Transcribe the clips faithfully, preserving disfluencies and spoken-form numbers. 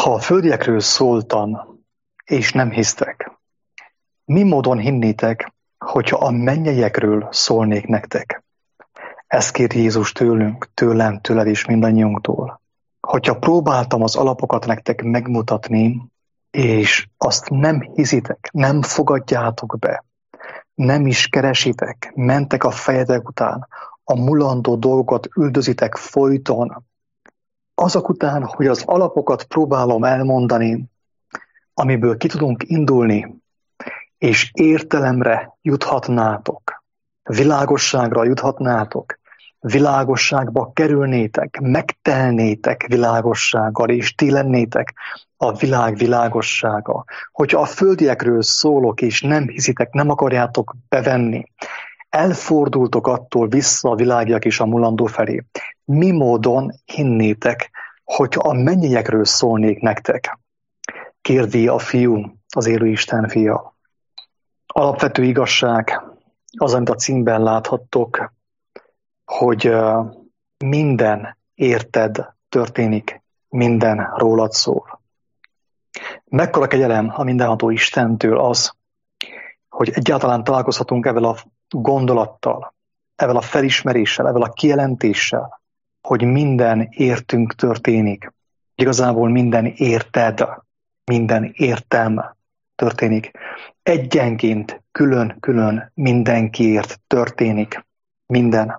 Ha a földiekről szóltam, és nem hisztek, mi módon hinnétek, hogyha a mennyeiekről szólnék nektek? Ezt kér Jézus tőlünk, tőlem, tőled és mindannyiunktól. Hogyha próbáltam az alapokat nektek megmutatni, és azt nem hiszitek, nem fogadjátok be, nem is keresitek, mentek a fejetek után, a mulandó dolgokat üldözitek folyton, azok után, hogy az alapokat próbálom elmondani, amiből ki tudunk indulni, és értelemre juthatnátok, világosságra juthatnátok, világosságba kerülnétek, megtelnétek világossággal, és ti lennétek a világ világossága. Hogyha a földiekről szólok, és nem hiszitek, nem akarjátok bevenni, elfordultok attól vissza a világiak és a mulandó felé. Mi módon hinnétek, hogyha a mennyeiekről szólnék nektek? Kérdi a fiú, az élő Isten fia. Alapvető igazság az, amit a címben láthattok, hogy minden érted történik, minden rólad szól. Mekkora kegyelem a mindenható Istentől az, hogy egyáltalán találkozhatunk ezzel a gondolattal, ezzel a felismeréssel, ezzel a kijelentéssel, hogy minden értünk történik. Igazából minden érted, minden értem történik. Egyenként, külön-külön mindenkiért történik minden.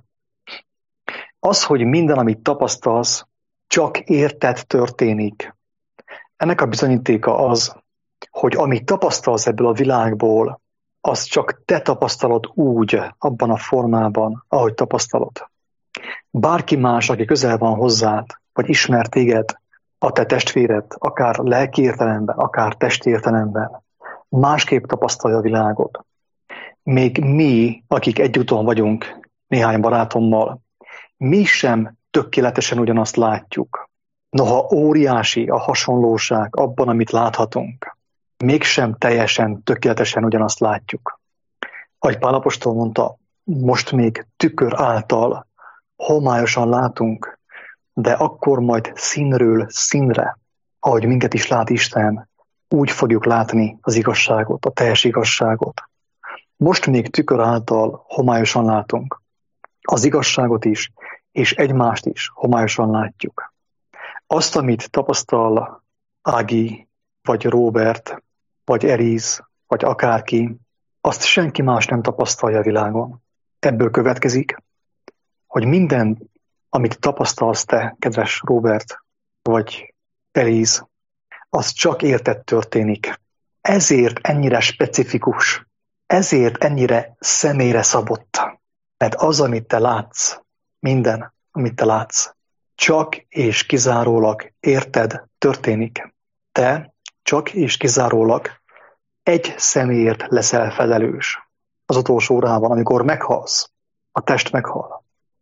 Az, hogy minden, amit tapasztalsz, csak érted történik. Ennek a bizonyítéka az, hogy amit tapasztalsz ebből a világból, az csak te tapasztalod úgy, abban a formában, ahogy tapasztalod. Bárki más, aki közel van hozzád, vagy ismer téged, a te testvéred, akár lelki értelemben, akár testi értelemben, másképp tapasztalja a világot. Még mi, akik egyúton vagyunk néhány barátommal, mi sem tökéletesen ugyanazt látjuk. Noha óriási a hasonlóság abban, amit láthatunk, mégsem teljesen tökéletesen ugyanazt látjuk. Ahogy Pál apostol mondta, most még tükör által homályosan látunk, de akkor majd színről színre, ahogy minket is lát Isten, úgy fogjuk látni az igazságot, a teljes igazságot. Most még tükör által homályosan látunk, az igazságot is, és egymást is homályosan látjuk. Azt, amit tapasztal Ági, vagy Róbert, vagy Eriz, vagy akárki, azt senki más nem tapasztalja a világon. Ebből következik, hogy minden, amit tapasztalsz te, kedves Róbert, vagy Eliz, az csak érted történik. Ezért ennyire specifikus, ezért ennyire személyre szabott. Mert az, amit te látsz, minden, amit te látsz, csak és kizárólag érted történik. Te csak és kizárólag egy személyért leszel felelős. Az utolsó órában, amikor meghalsz, a test meghal.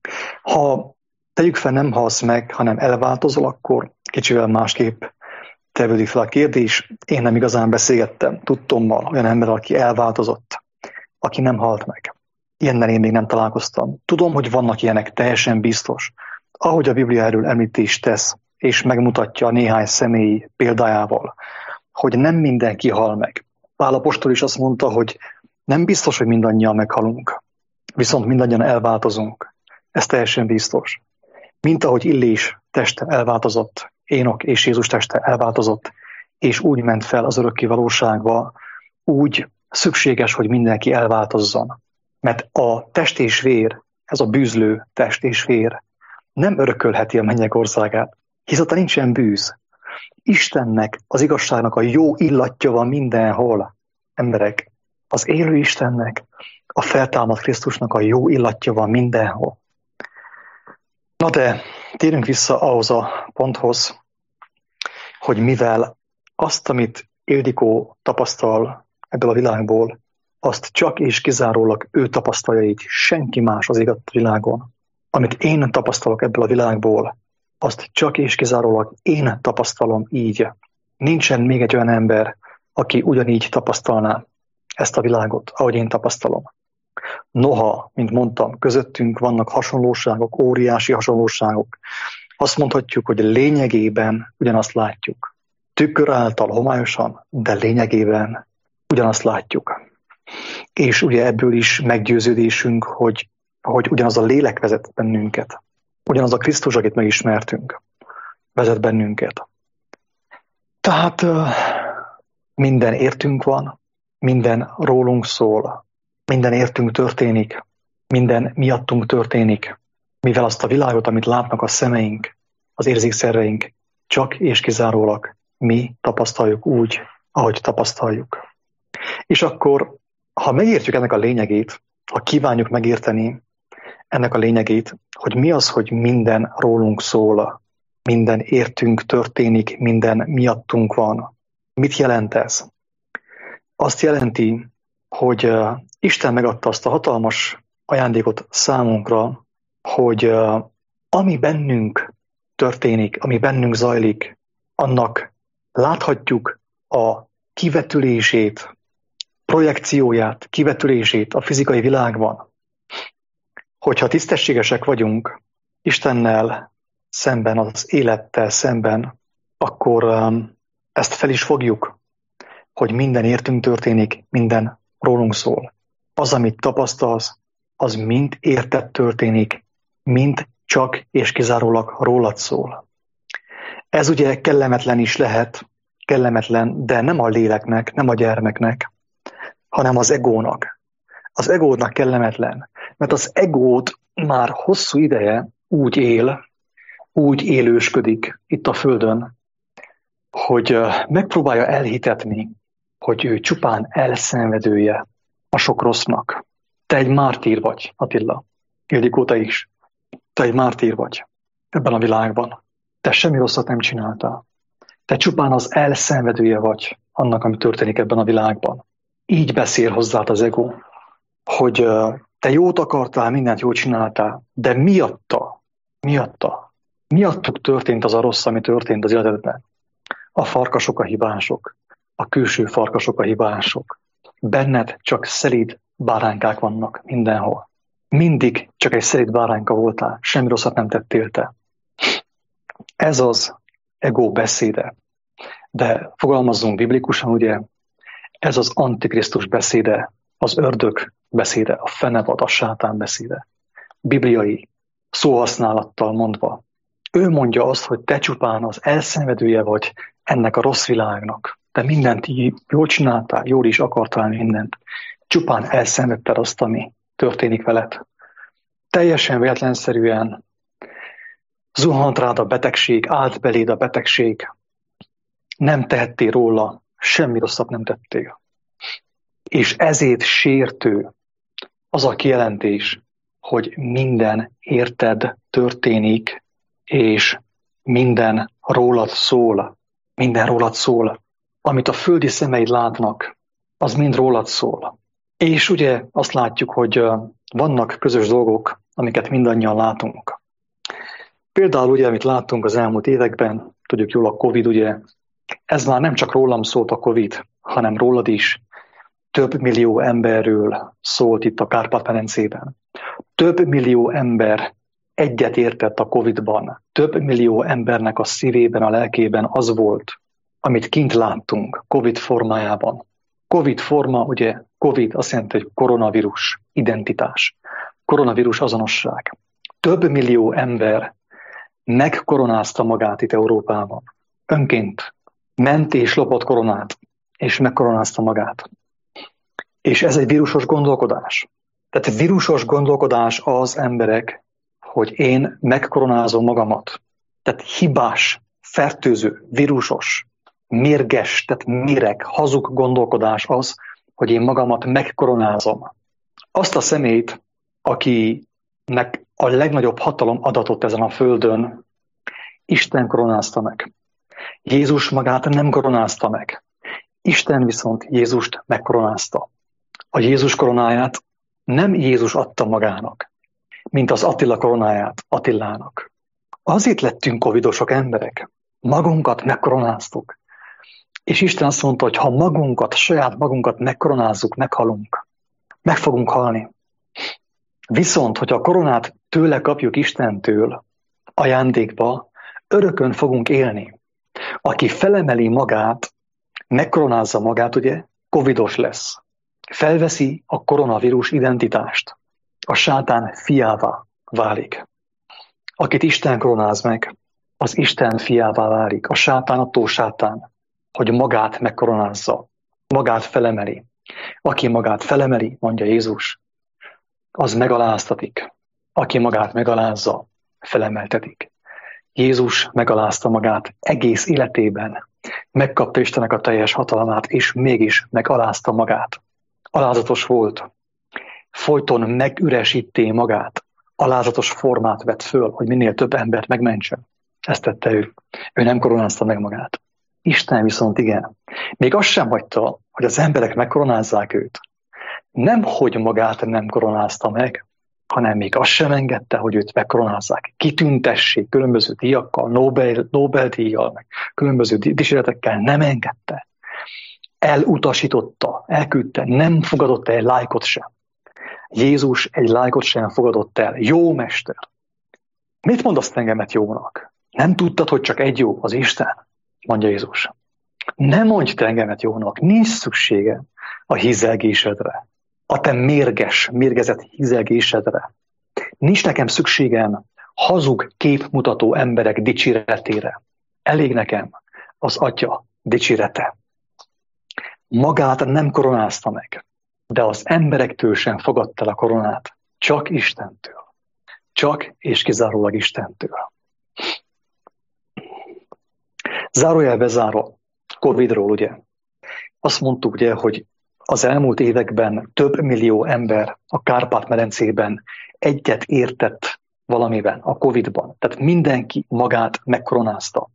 Ha tegyük fel, nem halsz meg, hanem elváltozol, akkor kicsivel másképp tevődik fel a kérdés. Én nem igazán beszélgettem tudtommal olyan ember, aki elváltozott, aki nem halt meg. Ilyennel én még nem találkoztam. Tudom, hogy vannak ilyenek, teljesen biztos. Ahogy a Biblia erről említést tesz, és megmutatja néhány személy példájával, hogy nem mindenki hal meg. Pál apostol is azt mondta, hogy nem biztos, hogy mindannyian meghalunk, viszont mindannyian elváltozunk. Ez teljesen biztos. Mint ahogy Illés teste elváltozott, Énok és Jézus teste elváltozott, és úgy ment fel az örökké valóságba, úgy szükséges, hogy mindenki elváltozzon. Mert a test és vér, ez a bűzlő test és vér, nem örökölheti a mennyek országát, hisz ott nincsen bűz. Istennek, az igazságnak a jó illatja van mindenhol. Emberek, az élő Istennek, a feltámadt Krisztusnak a jó illatja van mindenhol. Na de térjünk vissza ahhoz a ponthoz, hogy mivel azt, amit Ildikó tapasztal ebből a világból, azt csak és kizárólag ő tapasztalja így, senki más az ég világon. Amit én tapasztalok ebből a világból, azt csak és kizárólag én tapasztalom így. Nincsen még egy olyan ember, aki ugyanígy tapasztalná ezt a világot, ahogy én tapasztalom. Noha, mint mondtam, közöttünk vannak hasonlóságok, óriási hasonlóságok. Azt mondhatjuk, hogy lényegében ugyanazt látjuk. tükör által homályosan, de lényegében ugyanazt látjuk. És ugye ebből is meggyőződésünk, hogy, hogy ugyanaz a lélek vezet bennünket. Ugyanaz a Krisztus, akit megismertünk, vezet bennünket. Tehát minden értünk van, minden rólunk szól, minden értünk történik, minden miattunk történik, mivel azt a világot, amit látnak a szemeink, az érzékszerveink, csak és kizárólag mi tapasztaljuk úgy, ahogy tapasztaljuk. És akkor, ha megértjük ennek a lényegét, ha kívánjuk megérteni ennek a lényegét, hogy mi az, hogy minden rólunk szól, minden értünk történik, minden miattunk van. Mit jelent ez? Azt jelenti, hogy Isten megadta azt a hatalmas ajándékot számunkra, hogy ami bennünk történik, ami bennünk zajlik, annak láthatjuk a kivetülését, projekcióját, kivetülését a fizikai világban. Hogyha tisztességesek vagyunk Istennel szemben, az élettel szemben, akkor ezt fel is fogjuk, hogy minden értünk történik, minden rólunk szól. Az, amit tapasztalsz, az mind érted történik, mind csak és kizárólag rólad szól. Ez ugye kellemetlen is lehet, kellemetlen, de nem a léleknek, nem a gyermeknek, hanem az egónak. Az egódnak kellemetlen, mert az egód már hosszú ideje úgy él, úgy élősködik itt a Földön, hogy megpróbálja elhitetni, hogy ő csupán elszenvedője a sok rossznak. Te egy mártír vagy, Attila. Ildikó, te is. Te egy mártír vagy ebben a világban. Te semmi rosszat nem csináltál. Te csupán az elszenvedője vagy annak, ami történik ebben a világban. Így beszél hozzád az ego, hogy te jót akartál, mindent jót csináltál, de miatta, miatta, miattuk történt az a rossz, ami történt az életedben. A farkasok a hibások, a külső farkasok a hibások. Benned csak szelíd báránkák vannak mindenhol. Mindig csak egy szelíd báránka voltál, semmi rosszat nem tettél te. Ez az ego beszéde. De fogalmazzunk biblikusan, ugye, ez az antikrisztus beszéde, az ördög beszéde, a fenevad, a sátán beszéde. Bibliai szóhasználattal mondva. Ő mondja azt, hogy te csupán az elszenvedője vagy ennek a rossz világnak. Te mindent jól csináltál, jól is akartál mindent. Csupán elszenvedted azt, ami történik veled. Teljesen véletlenszerűen zuhant rád a betegség, állt beléd a betegség. Nem tehettél róla, semmi rosszat nem tettél. És ezért sértő az a kijelentés, hogy minden érted történik, és minden rólad szól. Minden rólad szól. Amit a földi szemeid látnak, az mind rólad szól. És ugye azt látjuk, hogy vannak közös dolgok, amiket mindannyian látunk. Például ugye, amit láttunk az elmúlt években, tudjuk jól a Covid, ugye, ez már nem csak rólam szólt a Covid, hanem rólad is. Több millió emberről szólt itt a Kárpát-medencében. Több millió ember egyet értett a Covidban. Több millió embernek a szívében, a lelkében az volt, amit kint láttunk Covid formájában. Covid forma, ugye, Covid azt jelenti, hogy koronavírus identitás, koronavírus azonosság. Több millió ember megkoronázta magát itt Európában. Önként ment és lopott koronát, és megkoronázta magát. És ez egy vírusos gondolkodás. Tehát vírusos gondolkodás az emberek, hogy én megkoronázom magamat. Tehát hibás, fertőző, vírusos, mérges, tehát méreg, hazug gondolkodás az, hogy én magamat megkoronázom. Azt a személyt, akinek a legnagyobb hatalom adatot ezen a földön, Isten koronázta meg. Jézus magát nem koronázta meg. Isten viszont Jézust megkoronázta. A Jézus koronáját nem Jézus adta magának, mint az Attila koronáját Attilának. Azért lettünk covidosok emberek. Magunkat megkoronáztuk. És Isten azt mondta, hogy ha magunkat, saját magunkat megkoronázzuk, meghalunk. Meg fogunk halni. Viszont, hogyha a koronát tőle kapjuk Istentől, ajándékba, örökön fogunk élni. Aki felemeli magát, megkoronázza magát, ugye, covidos lesz. Felveszi a koronavírus identitást. A sátán fiává válik. Akit Isten koronáz meg, az Isten fiává válik. A sátán attól sátán, hogy magát megkoronázza. Magát felemeli. Aki magát felemeli, mondja Jézus, az megaláztatik. Aki magát megalázza, felemeltetik. Jézus megalázta magát egész életében. Megkapta Istennek a teljes hatalmát, és mégis megalázta magát. Alázatos volt. Folyton megüresíté magát. Alázatos formát vett föl, hogy minél több embert megmentsen. Ezt tette ő. Ő nem koronázta meg magát. Isten viszont igen. Még azt sem hagyta, hogy az emberek megkoronázzák őt. Nem, hogy magát nem koronázta meg, hanem még azt sem engedte, hogy őt megkoronázzák. Kitüntessék különböző díjakkal, Nobel, Nobel-díjjal, meg különböző dicséretekkel, nem engedte. Elutasította, elküldte, nem fogadott el egy lájkot sem. Jézus egy lájkot sem fogadott el. Jó mester! Mit mondasz engemet jónak? Nem tudtad, hogy csak egy jó, az Isten? Mondja Jézus. Ne mondj te engemet jónak, nincs szüksége a hízelgésedre. A te mérges, mérgezett hízelgésedre. Nincs nekem szükségem hazug képmutató emberek dicséretére. Elég nekem az Atya dicsérete. Magát nem koronázta meg, de az emberektől sem fogadta el a koronát. Csak Istentől. Csak és kizárólag Istentől. Zárójelbe zárva, Covidról ugye. Azt mondtuk ugye, hogy az elmúlt években több millió ember a Kárpát-medencében egyet értett valamiben, a Covidban. Tehát mindenki magát megkoronázta.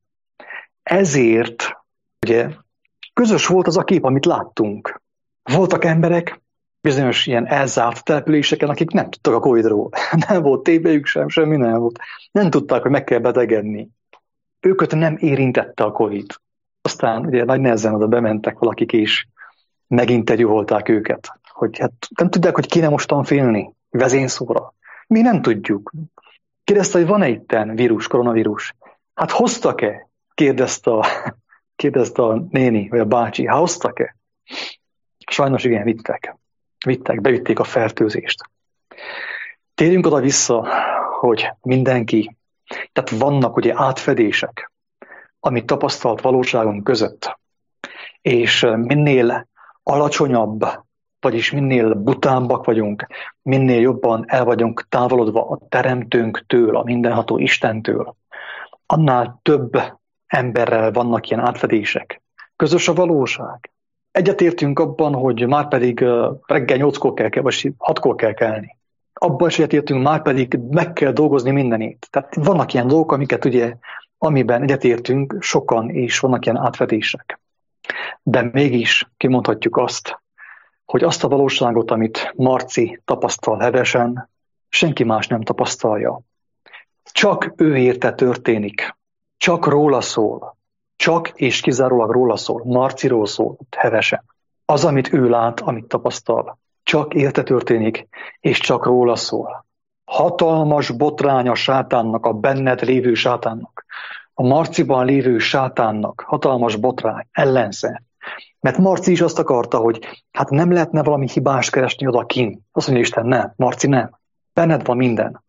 Ezért ugye közös volt az a kép, amit láttunk. Voltak emberek bizonyos ilyen elzárt településeken, akik nem tudtak a Covidról. Nem volt tévéjük sem, semmi nem volt. Nem tudták, hogy meg kell betegedni. Őket nem érintette a Covid. Aztán ugye nagy nehezen oda bementek valakik is, meginterjúolták őket, hogy hát nem tudják, hogy kéne mostan félni vezényszóra. Mi nem tudjuk. Kérdezte, hogy van-e itten vírus, koronavírus? Hát hoztak-e? Kérdezte a, kérdezte a néni, vagy a bácsi. Hát hoztak-e? Sajnos igen, vittek. Vittek, bevitték a fertőzést. Térjünk oda vissza, hogy mindenki, tehát vannak ugye átfedések, amit tapasztalt valóságunk között. És minél alacsonyabb, vagyis minél butábbak vagyunk, minél jobban el vagyunk távolodva a teremtőnktől, a mindenható Istentől, annál több emberrel vannak ilyen átfedések. Közös a valóság. Egyetértünk abban, hogy már pedig reggel nyolckor kell, vagy hatkor kell kelni. Abban is egyetértünk, már pedig meg kell dolgozni mindenét. Tehát vannak ilyen dolgok, amiket ugye, amiben egyetértünk sokan, és vannak ilyen átfedések. De mégis kimondhatjuk azt, hogy azt a valóságot, amit Marci tapasztal hevesen, senki más nem tapasztalja. Csak ő érte történik. Csak róla szól. Csak és kizárólag róla szól. Marciról szól hevesen. Az, amit ő lát, amit tapasztal, csak érte történik, és csak róla szól. Hatalmas botrány a sátánnak, a benned lévő sátánnak, a Marciban lévő sátánnak, hatalmas botrány, ellenszert. Mert Marci is azt akarta, hogy hát nem lehetne valami hibást keresni odakin. Azt mondja Isten, nem, Marci nem. Benned van minden.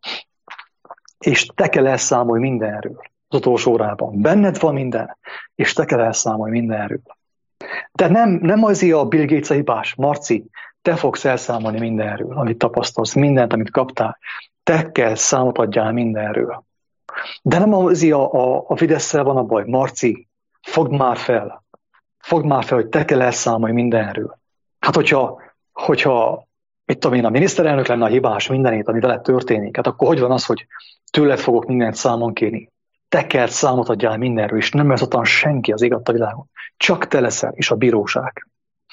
És te kell elszámolj mindenről az utolsó órában. Benned van minden, és te kell elszámolj mindenről. De nem, nem azért a Bill Gates a hibás, Marci, te fogsz elszámolni mindenről, amit tapasztalsz, mindent, amit kaptál. Te kell számot adjál mindenről. De nem azért a, a, a Fidesz-szel van a baj, Marci, fogd már fel. Fogd már fel, hogy te kell elszámolj mindenről. Hát hogyha, hogyha mit tudom én, a miniszterelnök lenne a hibás mindenét, ami vele történik, hát akkor hogy van az, hogy tőled fogok mindent számon kérni? Te kell számot adjál mindenről, és nem lesz ottan senki az ég a világon. Csak te leszel, és a bíróság.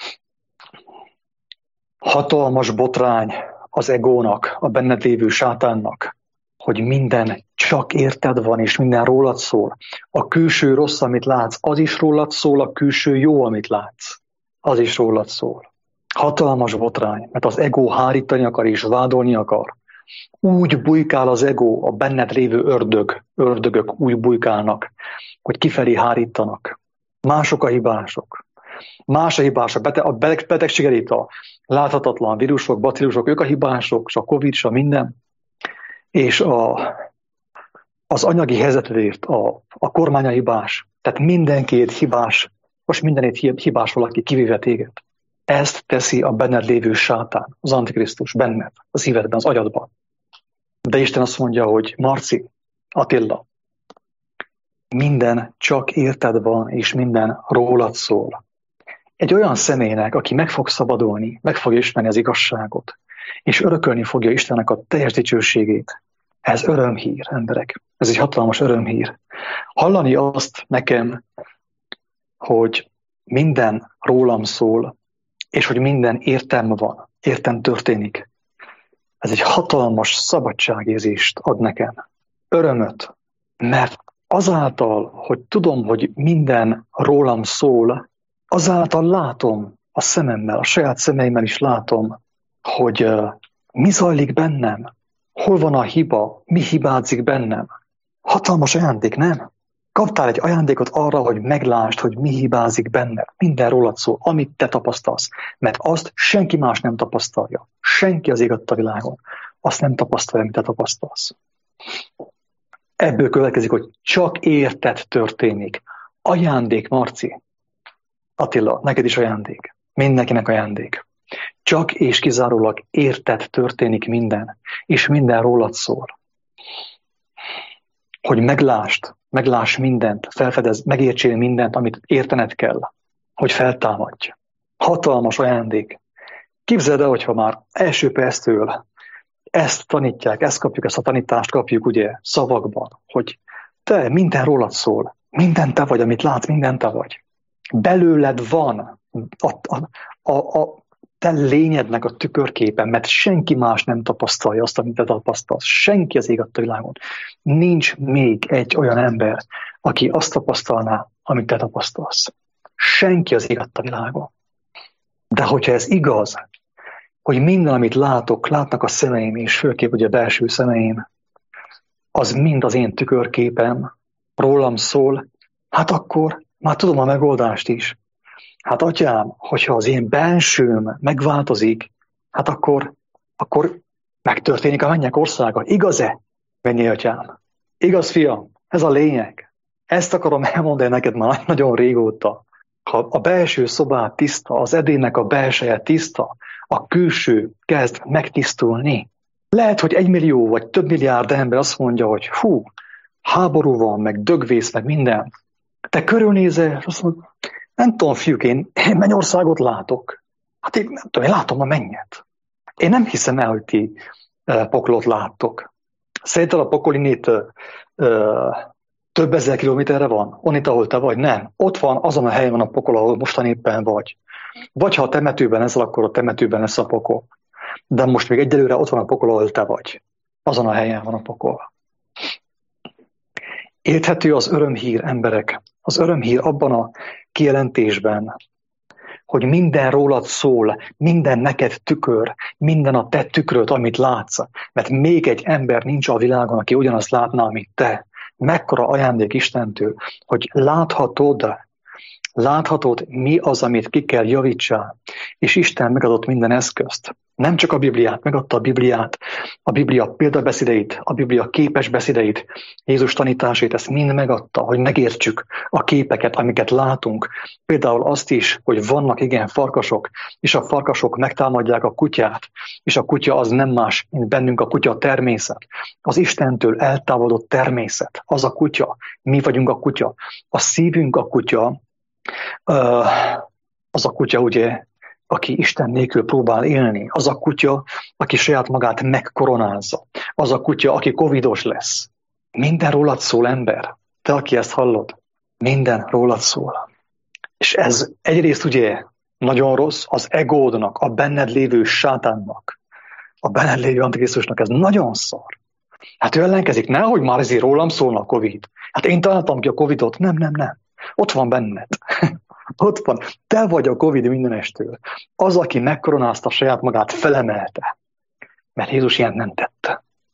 Hatalmas botrány az egónak, a benned lévő sátánnak, hogy minden csak érted van, és minden rólad szól. A külső rossz, amit látsz, az is rólad szól, a külső jó, amit látsz, az is rólad szól. Hatalmas botrány, mert az ego hárítani akar és vádolni akar. Úgy bujkál az ego, a benned lévő ördög, ördögök úgy bujkálnak, hogy kifelé hárítanak. Mások a hibások. Más a hibás, a, beteg, a betegség elét a láthatatlan vírusok, bacillusok, ők a hibások, és a Covid, és a minden. És a, az anyagi helyzetért a, a kormány a hibás. Tehát mindenkiért hibás, most mindenért hibás valaki, kivéve téged. Ezt teszi a benned lévő sátán, az Antikrisztus benned, a szívedben, az agyadban. De Isten azt mondja, hogy Marci, Attila, minden csak érted van, és minden rólad szól. Egy olyan személynek, aki meg fog szabadulni, meg fog ismerni az igazságot, és örökölni fogja Istennek a teljes dicsőségét. Ez örömhír, emberek. Ez egy hatalmas örömhír. Hallani azt nekem, hogy minden rólam szól, és hogy minden értem van, értem történik. Ez egy hatalmas szabadságérzést ad nekem. Örömöt, mert azáltal, hogy tudom, hogy minden rólam szól, azáltal látom a szememmel, a saját szemeimmel is látom, hogy uh, mi zajlik bennem, hol van a hiba, mi hibázik bennem. Hatalmas ajándék, nem? Kaptál egy ajándékot arra, hogy meglásd, hogy mi hibázik benned. Minden rólad szól, amit te tapasztalsz. Mert azt senki más nem tapasztalja. Senki az ég adta világon. Azt nem tapasztalja, amit te tapasztalsz. Ebből következik, hogy csak érted történik. Ajándék, Marci. Attila, neked is ajándék. Mindenkinek ajándék. Csak és kizárólag érted történik minden. És minden rólad szól. Hogy meglásd, megláss mindent, felfedez, megértsél mindent, amit értened kell, hogy feltámadj. Hatalmas ajándék. Képzeld el, hogyha már első perctől ezt tanítják, ezt kapjuk, ezt a tanítást kapjuk ugye szavakban, hogy te, minden rólad szól, minden te vagy, amit látsz, minden te vagy. Belőled van a, a, a, a te lényednek a tükörképen, mert senki más nem tapasztalja azt, amit te tapasztalsz. Senki az ég adta világon. Nincs még egy olyan ember, aki azt tapasztalná, amit te tapasztalsz. Senki az ég adta világon. De hogyha ez igaz, hogy minden, amit látok, látnak a szemeim, és főképp ugye a belső szemeim, az mind az én tükörképem, rólam szól, hát akkor már tudom a megoldást is. Hát atyám, hogyha az én bensőm megváltozik, hát akkor, akkor megtörténik a mennyek országa. Igaz-e? Menjél, atyám. Igaz, fiam? Ez a lényeg. Ezt akarom elmondani neked már nagyon régóta. Ha a belső szobát tiszta, az edénynek a belseje tiszta, a külső kezd megtisztulni. Lehet, hogy egy millió vagy több milliárd ember azt mondja, hogy hú, háború van, meg dögvész, meg minden. Te körülnézel, és azt mondod, nem tudom, fiúk, én, én mennyországot látok. Hát én nem tudom, én látom a mennyet. Én nem hiszem el, hogy ti uh, poklot láttok. Szerinted a pokol innét uh, uh, több ezer kilométerre van? Onnit, ahol te vagy? Nem. Ott van, azon a helyen van a pokol, ahol mostan éppen vagy. Vagy ha a temetőben leszel, akkor a temetőben lesz a pokol. De most még egyelőre ott van a pokol, ahol te vagy. Azon a helyen van a pokol. Érthető az örömhír, emberek. Az örömhír abban a kijelentésben, hogy minden rólad szól, minden neked tükör, minden a te tükröd, amit látsz. Mert még egy ember nincs a világon, aki ugyanazt látná, mint te. Mekkora ajándék Istentől, hogy láthatod, láthatod, mi az, amit ki kell javítsál. És Isten megadott minden eszközt. Nem csak a Bibliát, megadta a Bibliát, a Biblia példabeszédeit, a Biblia képes beszédeit, Jézus tanításait, ezt mind megadta, hogy megértsük a képeket, amiket látunk. Például azt is, hogy vannak igen farkasok, és a farkasok megtámadják a kutyát, és a kutya az nem más, mint bennünk a kutya a természet. Az Istentől eltávolodott természet, az a kutya, mi vagyunk a kutya. A szívünk a kutya, az a kutya ugye, aki Isten nélkül próbál élni. Az a kutya, aki saját magát megkoronázza. Az a kutya, aki covidos lesz. Minden rólad szól, ember. Te, aki ezt hallod, minden rólad szól. És ez egyrészt ugye nagyon rossz, az egódnak, a benned lévő sátánnak, a benned lévő antikrisztusnak ez nagyon szar. Hát ő ellenkezik, nehogy már ezért rólam szólna a Covid. Hát én találtam ki a Covidot. Nem, nem, nem. Ott van benned. Ott van. Te vagy a Covid mindenestől. Az, aki megkoronázta saját magát, felemelte. Mert Jézus ilyen nem tette.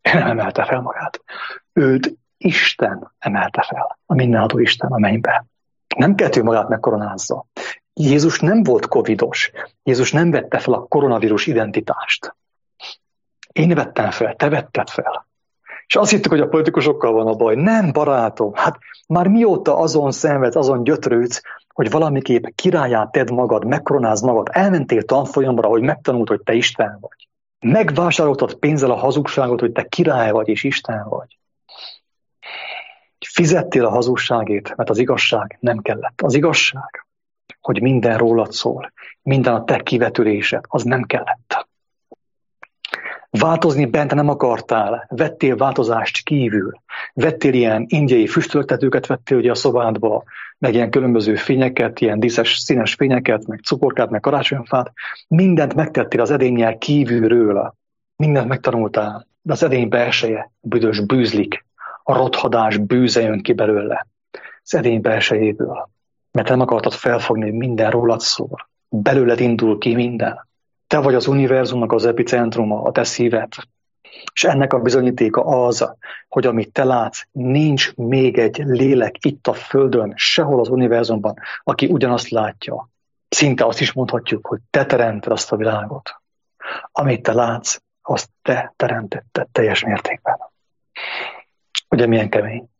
nem emelte fel magát. Őt Isten emelte fel, a mindenható Isten a mennybe. Nem kellett, ő magát megkoronázza. Jézus nem volt covidos. Jézus nem vette fel a koronavírus identitást. Én vettem fel, te vetted fel. És azt hittük, hogy a politikusokkal van a baj. Nem, barátom, hát már mióta azon szenvedsz, azon gyötrődsz, hogy valamiképp királyát tedd magad, megkoronázd magad, elmentél tanfolyamra, hogy megtanult, hogy te Isten vagy. Megvásároltad pénzzel a hazugságot, hogy te király vagy és Isten vagy. Fizettél a hazugságért, mert az igazság nem kellett. Az igazság, hogy minden rólad szól, minden a te kivetülésed, az nem kellett. Változni bent nem akartál, vettél változást kívül, vettél ilyen indiai füstöltetőket, vettél ugye a szobádba, meg ilyen különböző fényeket, ilyen díszes, színes fényeket, meg cukorkát, meg karácsonyfát, mindent megtettél az edényel kívülről, mindent megtanultál, de az edény belseje büdös bűzlik, a rothadás bűze jön ki belőle, az edény belsejéből, mert nem akartad felfogni, hogy minden rólad szól, belőled indul ki minden. Te vagy az univerzumnak az epicentruma, a te szíved. És ennek a bizonyítéka az, hogy amit te látsz, nincs még egy lélek itt a Földön, sehol az univerzumban, aki ugyanazt látja. Szinte azt is mondhatjuk, hogy te teremted azt a világot. Amit te látsz, azt te teremtetted teljes mértékben. Ugye milyen kemény?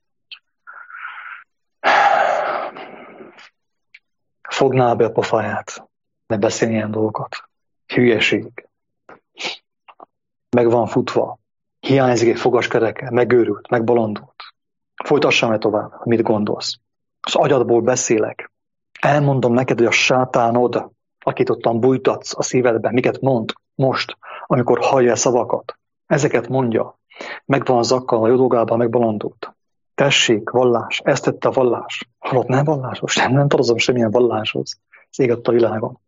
Fognál be a pofáját, ne beszélj ilyen dolgokat. Hülyeség. Meg van futva. Hiányzik egy fogaskereke, megőrült, megbolondult. Folytassam el tovább, mit gondolsz. Az agyadból beszélek. Elmondom neked, hogy a sátánod, akit ottan bújtatsz a szívedben, miket mond most, amikor hallja szavakat. Ezeket mondja. Megvan zakkal, a jodogában megbolondult. Tessék, vallás, ezt tette a vallás. Halott nem vallásos, nem, nem tartozom semmilyen valláshoz. Ez ég a világon.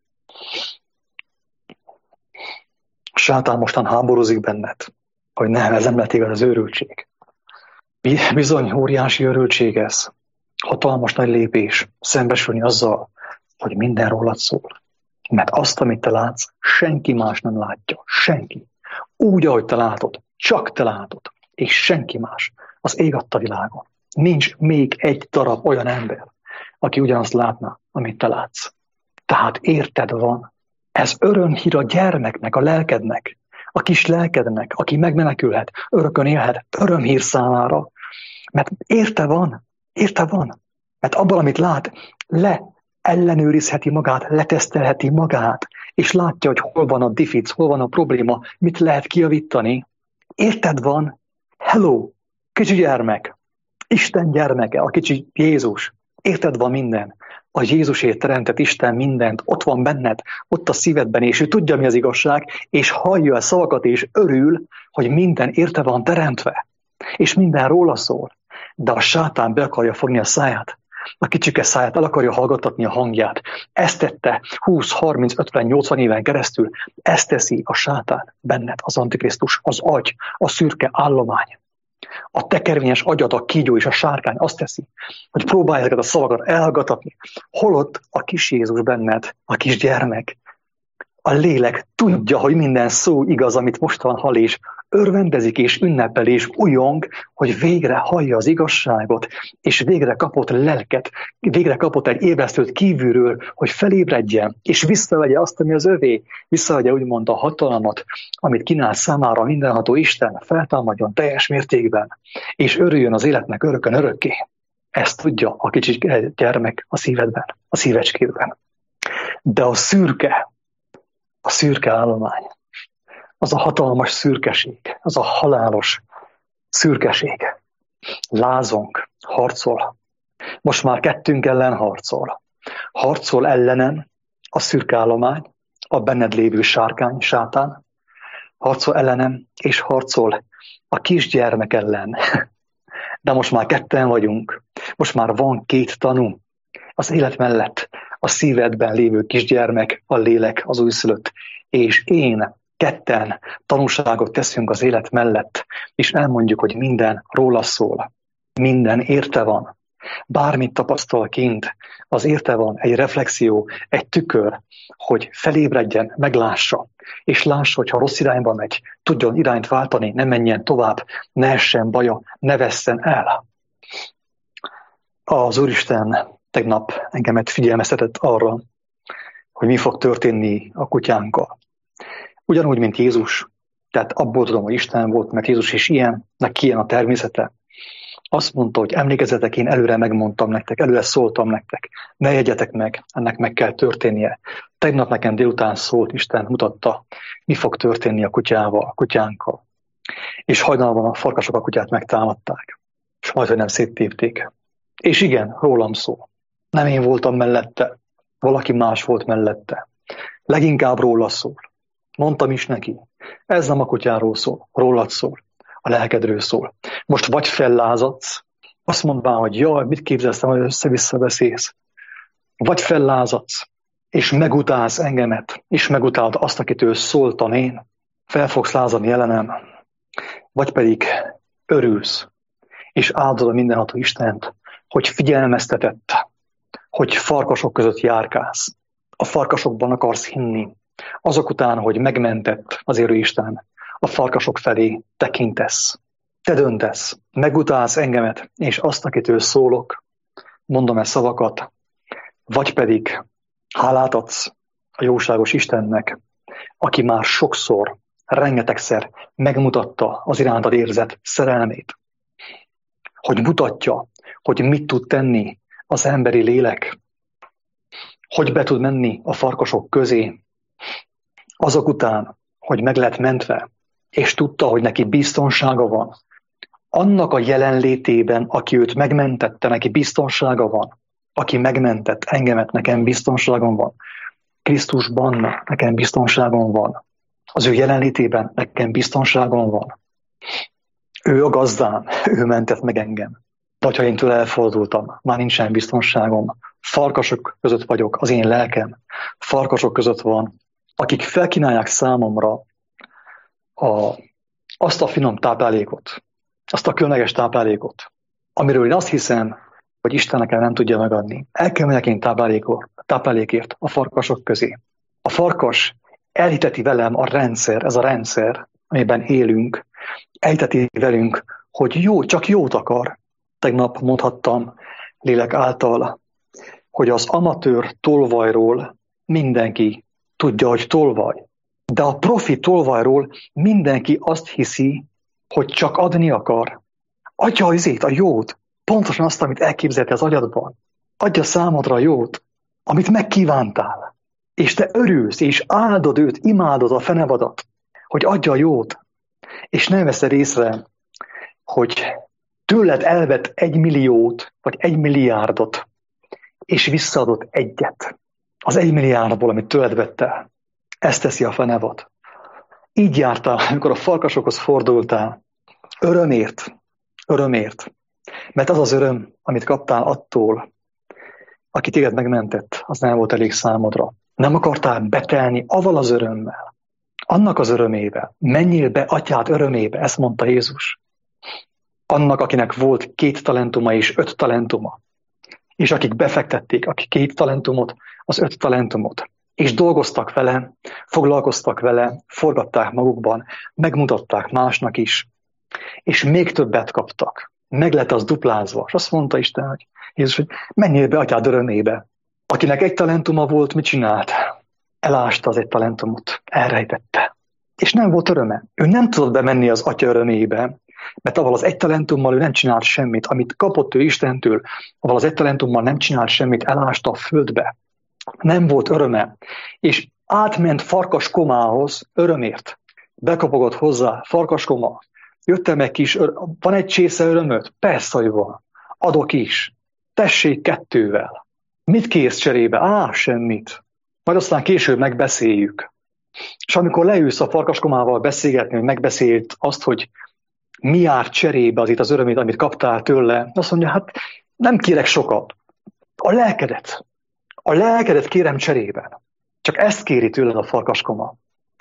A sátán mostan háborúzik benned, hogy nem, ez nem lett igaz, az őrültség. Bizony, óriási őrültség ez. Hatalmas nagy lépés szembesülni azzal, hogy minden rólad szól. Mert azt, amit te látsz, senki más nem látja. Senki. Úgy, ahogy te látod, csak te látod. És senki más. Az ég adta világon. Nincs még egy darab olyan ember, aki ugyanazt látná, amit te látsz. Tehát érted van. Ez örömhír a gyermeknek, a lelkednek, a kis lelkednek, aki megmenekülhet, örökön élhet, örömhír számára. Mert érte van, érte van. Mert abban, amit lát, le ellenőrizheti magát, letesztelheti magát, és látja, hogy hol van a dific, hol van a probléma, mit lehet kijavítani. Érted van? Hello, kicsi gyermek, Isten gyermeke, a kicsi Jézus. Érted van minden. A Jézusért teremtett Isten mindent, ott van benned, ott a szívedben, és ő tudja, mi az igazság, és hallja a szavakat, és örül, hogy minden érte van teremtve, és minden róla szól. De a sátán be akarja fogni a száját, a kicsike száját, el akarja hallgattatni a hangját. Ezt tette húsz, harminc, ötven, nyolcvan éven keresztül, ezt teszi a sátán benned, az Antikrisztus, az agy, a szürke állomány. A tekervényes agyad, a kígyó és a sárkány azt teszi, hogy próbálja ezeket a szavakat elhallgattatni. Holott a kis Jézus benned, a kis gyermek, a lélek tudja, hogy minden szó igaz, amit mostan hall, és örvendezik, és ünnepel, és ujjong, hogy végre hallja az igazságot, és végre kapott lelket, végre kapott egy ébresztőt kívülről, hogy felébredjen, és visszavegye azt, ami az övé, visszavegye úgymond a hatalmat, amit kínál számára mindenható Isten, feltámadjon teljes mértékben, és örüljön az életnek örökön örökké. Ezt tudja a kicsi gyermek a szívedben, a szívecskében. De a szürke, a szürke állomány, az a hatalmas szürkeség, az a halálos szürkeség. Lázong, harcol. Most már kettőnk ellen harcol. Harcol ellenem a szürke állomány, a benned lévő sárkány, sátán. Harcol ellenem, és harcol a kisgyermek ellen. De most már ketten vagyunk. Most már van két tanú az élet mellett. A szívedben lévő kisgyermek, a lélek, az újszülött, és én ketten tanúságot teszünk az élet mellett, és elmondjuk, hogy minden róla szól, minden érte van, Bármit tapasztal kint, az érte van egy reflexió, egy tükör, hogy felébredjen, meglássa, és lássa, hogy ha rossz irányba megy, tudjon irányt váltani, ne menjen tovább, ne essen baja, ne vesszen el. Az Úristen tegnap engemet figyelmeztetett arra, hogy mi fog történni a kutyánkkal. Ugyanúgy, mint Jézus, tehát abból tudom, hogy Isten volt, mert Jézus is ilyen, neki ilyen a természete. Azt mondta, hogy emlékezzetek, én előre megmondtam nektek, előre szóltam nektek, ne jegyetek meg, ennek meg kell történnie. Tegnap nekem délután szólt, Isten mutatta, mi fog történni a kutyával, a kutyánkkal. És hajnalban a farkasok a kutyát megtámadták, és majd, hogy nem széttépték. És igen, rólam szól. Nem én voltam mellette, valaki más volt mellette. Leginkább róla szól. Mondtam is neki, ez nem a kutyáról szól, rólad szól, a lelkedről szól. Most vagy fellázadsz, azt mondván, hogy jaj, mit képzelsz, hogy össze-vissza beszélsz. Vagy fellázadsz, és megutálsz engemet, és megutálod azt, akitől szóltam én, fel fogsz lázadni ellenem, vagy pedig örülsz, és áldod a mindenható Istent, hogy figyelmeztetett, hogy farkasok között járkálsz. A farkasokban akarsz hinni, azok után, hogy megmentett az élő Isten, a farkasok felé tekintesz. Te döntesz, megutálsz engemet, és azt, akitől szólok, mondom e szavakat, vagy pedig hálát adsz a jóságos Istennek, aki már sokszor, rengetegszer megmutatta az irántad érzett szerelmét, hogy mutatja, hogy mit tud tenni az emberi lélek, hogy be tud menni a farkasok közé, azok után, hogy meg lett mentve, és tudta, hogy neki biztonsága van. Annak a jelenlétében, aki őt megmentette, neki biztonsága van. Aki megmentett engemet, nekem biztonságom van. Krisztusban nekem biztonságom van. Az ő jelenlétében nekem biztonságom van. Ő a gazdám, ő mentett meg engem. Vagy ha én tőle elfordultam, már nincsen biztonságom. Farkasok között vagyok, az én lelkem. Farkasok között van, akik felkínálják számomra a, azt a finom táplálékot, azt a különleges táplálékot, amiről én azt hiszem, hogy Isten nekem nem tudja megadni. El kell menjek én táplálékért a farkasok közé. A farkas elhiteti velem a rendszer, ez a rendszer, amiben élünk, elhiteti velünk, hogy jó, csak jót akar. Tegnap mondhattam lélek által, hogy az amatőr tolvajról mindenki tudja, hogy tolvaj. De a profi tolvajról mindenki azt hiszi, hogy csak adni akar. Adja azért a jót, pontosan azt, amit elképzelte az agyadban. Adja számodra a jót, amit megkívántál. És te örülsz, és áldod őt, imádod a fenevadat, hogy adja a jót. És nem veszed észre, hogy tőled elvett egy milliót, vagy egy milliárdot, és visszaadott egyet. Az egy milliárdból, amit tőled vette, ezt teszi a fenevad. Így jártál, amikor a farkasokhoz fordultál. Örömért, örömért. Mert az az öröm, amit kaptál attól, aki téged megmentett, az nem volt elég számodra. Nem akartál betelni avval az örömmel, annak az örömével. Menjél be atyád örömébe, ezt mondta Jézus. Annak, akinek volt két talentuma és öt talentuma. És akik befektették, akik két talentumot, az öt talentumot. És dolgoztak vele, foglalkoztak vele, forgatták magukban, megmutatták másnak is. És még többet kaptak. Meg lett az duplázva. És azt mondta Isten, hogy Jézus, hogy menjél be atyád örömébe. Akinek egy talentuma volt, mit csinált? Elásta az egy talentumot, elrejtette. És nem volt öröme. Ő nem tudott bemenni az atya örömébe, mert avval az egy talentummal ő nem csinált semmit, amit kapott ő Istentől, avval az egy talentummal nem csinált semmit, elásta a földbe. Nem volt öröme. És átment farkaskomához örömért. Bekapogott hozzá, farkaskoma. Jöttem egy kis, ör... van egy csésze örömöt? Persze, hogy van. Adok is. Tessék kettővel. Mit kész cserébe? Á, semmit. Majd aztán később megbeszéljük. És amikor leülsz a farkaskomával beszélgetni, hogy megbeszélt azt, hogy mi jár cserébe az itt az örömét, amit kaptál tőle, azt mondja, hát nem kérek sokat. A lelkedet. A lelkedet kérem cserében. Csak ezt kéri tőled a farkaskoma.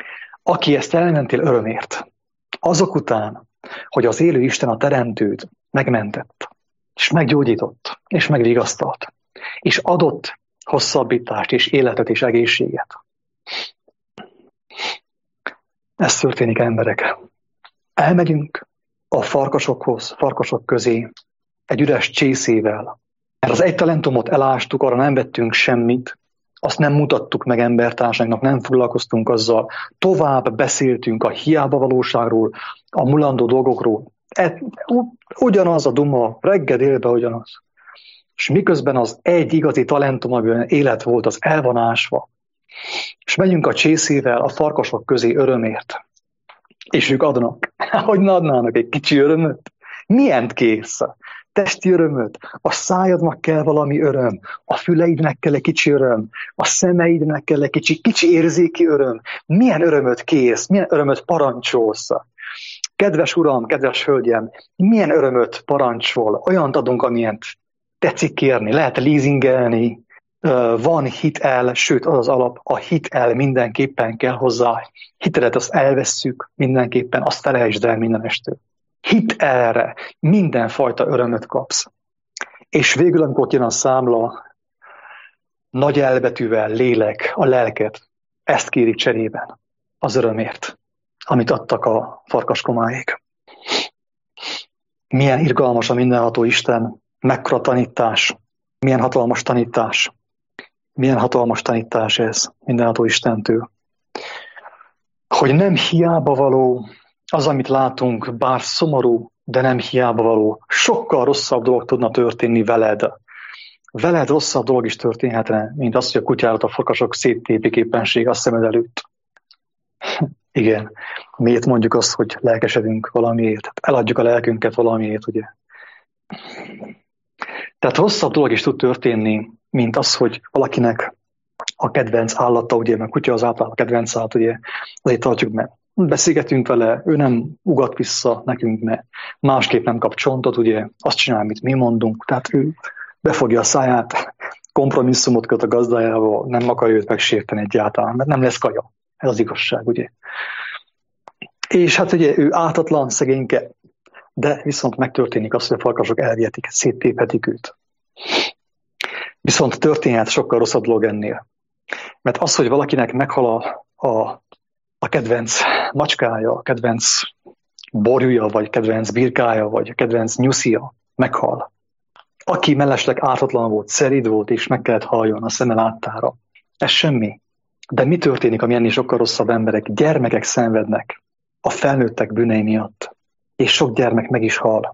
Aki ezt elmentél örömért. Azok után, hogy az élő Isten a teremtőd megmentett. és meggyógyított, és megvigasztalt, és adott hosszabbítást, és életet, és egészséget. Ez történik, emberek. Elmegyünk a farkasokhoz, farkasok közé, egy üres csészével. Mert az egy talentumot elástuk, arra nem vettünk semmit, azt nem mutattuk meg embertársainknak, nem foglalkoztunk azzal. Tovább beszéltünk a hiába valóságról, a mulandó dolgokról. E, ugyanaz a duma, reggel délben ugyanaz. És miközben az egy igazi talentum, amiben élet volt, az el van ásva. És megyünk a csészével a farkasok közé örömért. És ők adnak. Hogy adnának egy kicsi örömöt? Milyent kérsz? Testi örömöt? A szájadnak kell valami öröm, a füleidnek kell egy kicsi öröm, a szemeidnek kell egy kicsi, kicsi érzéki öröm. Milyen örömöt kérsz? Milyen örömöt parancsolsz? Kedves uram, kedves hölgyem, milyen örömöt parancsol? Olyant adunk, amilyent tetszik kérni, lehet leasingelni, van hitel, sőt az az alap, a hitel mindenképpen kell hozzá. Hitelet azt elvesszük mindenképpen, azt felejtsd el mindenestől. Hitelre mindenfajta örömöt kapsz. És végül, amikor jön a számla, nagy elbetűvel lélek, a lelket, ezt kéri cserében az örömért, amit adtak a farkaskomáék. Milyen irgalmas a mindenható Isten, mekkora tanítás, milyen hatalmas tanítás, milyen hatalmas tanítás ez mindenható Istentől. Hogy nem hiába való az, amit látunk, bár szomorú, de nem hiába való. Sokkal rosszabb dolog tudna történni veled. Veled rosszabb dolog is történhetne, mint az, hogy a kutyárat a farkasok széttépik éppenség a szemed előtt. Igen. Miért mondjuk azt, hogy lelkesedünk valamiért? Eladjuk a lelkünket valamiért, ugye? Tehát rosszabb dolog is tud történni, mint az, hogy valakinek a kedvenc állata, ugye, mert kutya az általában a kedvenc állat, ugye, azért tartjuk meg. Beszélgetünk vele, ő nem ugat vissza nekünk, mert másképp nem kap csontot, ugye, azt csinál, amit mi mondunk, tehát ő befogja a száját, kompromisszumot köt a gazdájával, nem akarja őt megsérteni egyáltalán, mert nem lesz kaja. Ez az igazság, ugye. És hát ugye ő ártatlan, szegényke, de viszont megtörténik az, hogy a farkasok elvihetik, széttéphetik őt. Viszont történhet sokkal rosszabb dolog ennél. Mert az, hogy valakinek meghal a, a, a kedvenc macskája, a kedvenc borjúja, vagy kedvenc birkája, vagy a kedvenc nyuszia, meghal. Aki mellesleg ártatlan volt, szerid volt, és meg kellett halljon a szeme láttára. Ez semmi. De mi történik, ami ennél sokkal rosszabb emberek? Gyermekek szenvednek a felnőttek bűnei miatt. És sok gyermek meg is hal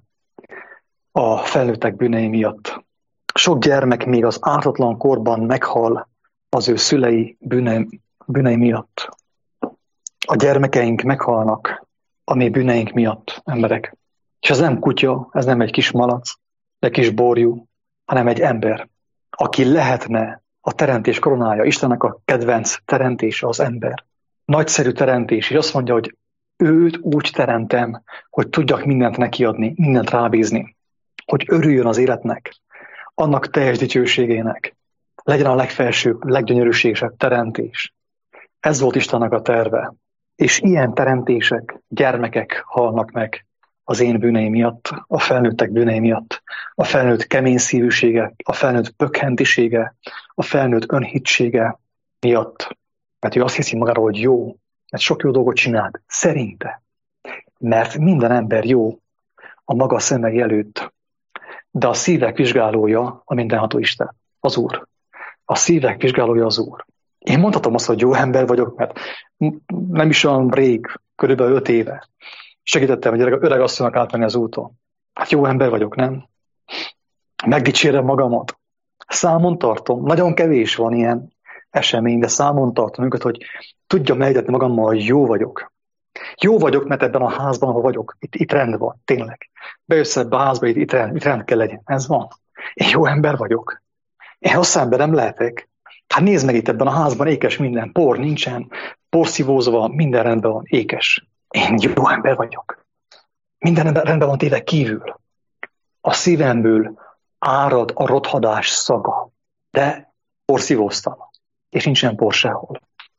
a felnőttek bűnei miatt. Sok gyermek még az ártatlan korban meghal az ő szülei bűnei, bűnei miatt. A gyermekeink meghalnak a mi bűneink miatt, emberek. És ez nem kutya, ez nem egy kis malac, egy kis borjú, hanem egy ember, aki lehetne a teremtés koronája. Istennek a kedvenc teremtése az ember. Nagyszerű teremtés, és azt mondja, hogy őt úgy teremtem, hogy tudjak mindent nekiadni, mindent rábízni, hogy örüljön az életnek, annak teljes dicsőségének, legyen a legfelsőbb, leggyönyörűségesebb teremtés. Ez volt Istennek a terve. És ilyen teremtések, gyermekek halnak meg az én bűneim miatt, a felnőttek bűnei miatt, a felnőtt kemény szívűsége, a felnőtt pökhentisége, a felnőtt önhitsége miatt. Mert ő azt hiszi magáról, hogy jó, mert sok jó dolgot csinált, szerinte. Mert minden ember jó a maga szemei előtt. De a szívek vizsgálója a mindenható Isten, az Úr. A szívek vizsgálója az Úr. Én mondhatom azt, hogy jó ember vagyok, mert nem is olyan rég, körülbelül öt éve segítettem egy öreg asszonynak átmenni az úton. Hát jó ember vagyok, nem? Megdicsérem magamat. Számon tartom. Nagyon kevés van ilyen esemény, de számon tartom őket, hogy tudjam lehetetni magammal, hogy jó vagyok. Jó vagyok, mert ebben a házban, ahol vagyok, itt, itt rend van, tényleg. Bejössz ebbe a házba, itt, itt, rend, itt rend kell legyen. Ez van. Én jó ember vagyok. Én rossz ember nem lehetek. Hát nézd meg, itt ebben a házban ékes minden, por nincsen, porszívózva, minden rendben van, ékes. Én jó ember vagyok. Minden rendben van téve kívül. A szívemből árad a rothadás szaga, de porszívóztam, és nincsen por sehol.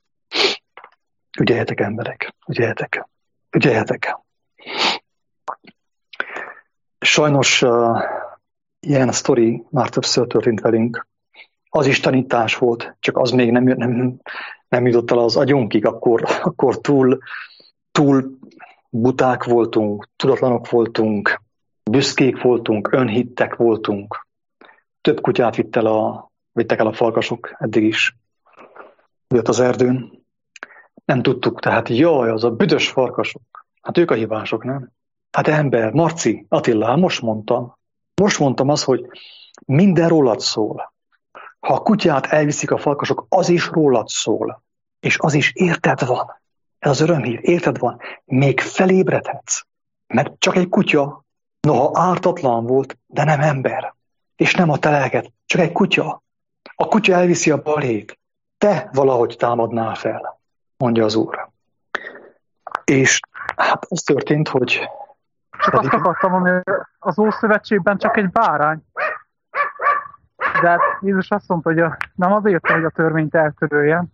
Ügyeljetek, emberek, ügyeljetek, ügyeljetek. Sajnos uh, Ilyen sztori már többször történt velünk. Az is tanítás volt, csak az még nem, nem, nem jutott el az agyunkig, akkor, akkor túl, túl buták voltunk, tudatlanok voltunk, büszkék voltunk, önhittek voltunk. Több kutyát vitt el a, vittek el a farkasok eddig is. Jött az erdőn. Nem tudtuk, tehát jaj, az a büdös farkasok. Hát ők a hibások, nem? Hát ember, Marci, Attila, most mondtam. Most mondtam azt, hogy minden rólad szól. Ha a kutyát elviszik a farkasok, az is rólad szól. És az is érted van. Ez az örömhír, érted van. Még felébredhetsz. Mert csak egy kutya, noha ártatlan volt, de nem ember. És nem a te lelked, csak egy kutya. A kutya elviszi a balhét. Te valahogy támadnál fel, mondja az Úr. És hát az történt, hogy... Csak azt akartam mondani, az Ószövetségben csak egy bárány. De hát Jézus azt mondta, hogy a, nem azért, hogy a törvényt eltöröljen.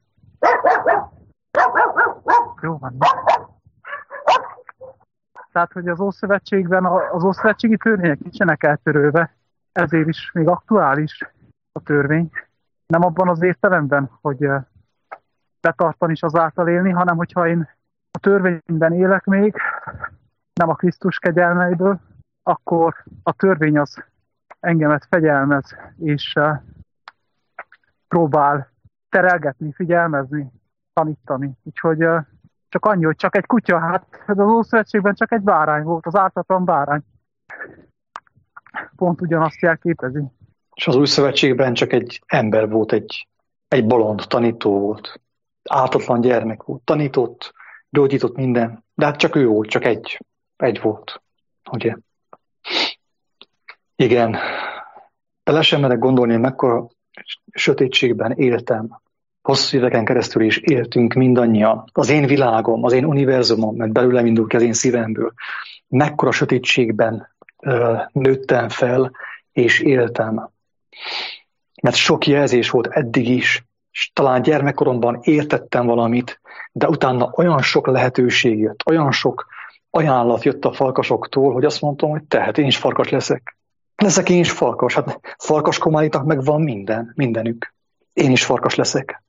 Jó van. Tehát, hogy az Ószövetségben az ószövetségi törvények nincsenek eltörölve, ezért is még aktuális a törvény. Nem abban az értelemben, hogy betartani is azáltal élni, hanem hogyha én a törvényben élek még, nem a Krisztus kegyelmeiből, akkor a törvény az engemet fegyelmez, és uh, próbál terelgetni, figyelmezni, tanítani. Úgyhogy uh, csak annyi, hogy csak egy kutya, hát az Ószövetségben csak egy bárány volt, az ártatlan bárány. Pont ugyanazt jelképezi. És az Új Szövetségben csak egy ember volt, egy, egy bolond tanító volt. Ártatlan gyermek volt. Tanított, gyógyított minden, de hát csak ő volt, csak egy. Egy volt, ugye? Igen. Bele sem merek gondolni, mekkora sötétségben éltem. Hosszú éveken keresztül is éltünk mindannyian. Az én világom, az én univerzumom, mert belőlem indul ki az én szívemből. Mekkora sötétségben ö, nőttem fel, és éltem. Mert sok jelzés volt eddig is, és talán gyermekkoromban értettem valamit, de utána olyan sok lehetőség jött, olyan sok ajánlat jött a farkasoktól, hogy azt mondtam, hogy te, hát én is farkas leszek. Leszek én is farkas. Hát farkaskomáiknak meg van minden, mindenük. Én is farkas leszek.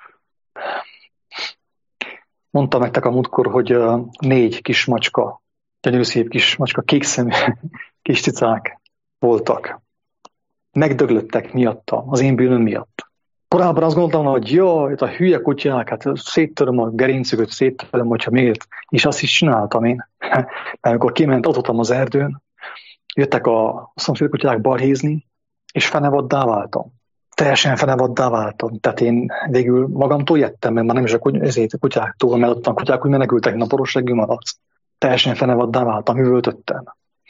Mondtam nektek a múltkor, hogy uh, négy kis macska, gyönyörű szép kis macska, kékszemű kis cicák voltak. Megdöglöttek miattam, az én bűnöm miatt. Korábban azt gondoltam, hogy jaj, a hülye kutyák, hát széttöröm a gerincüket, széttöröm, hogyha miért. És azt is csináltam én. Mert amikor kiment, adottam az erdőn, jöttek a szomszéd kutyák balhézni, és fenevaddá váltam. Teljesen fenevaddá váltam. Tehát én végül magamtól jettem, mert már nem is a, kuty- ezért a kutyáktól, mert ott a kutyák úgy menekültek, naporos reggül maradsz. Teljesen fenevaddá váltam, üvöltöttem.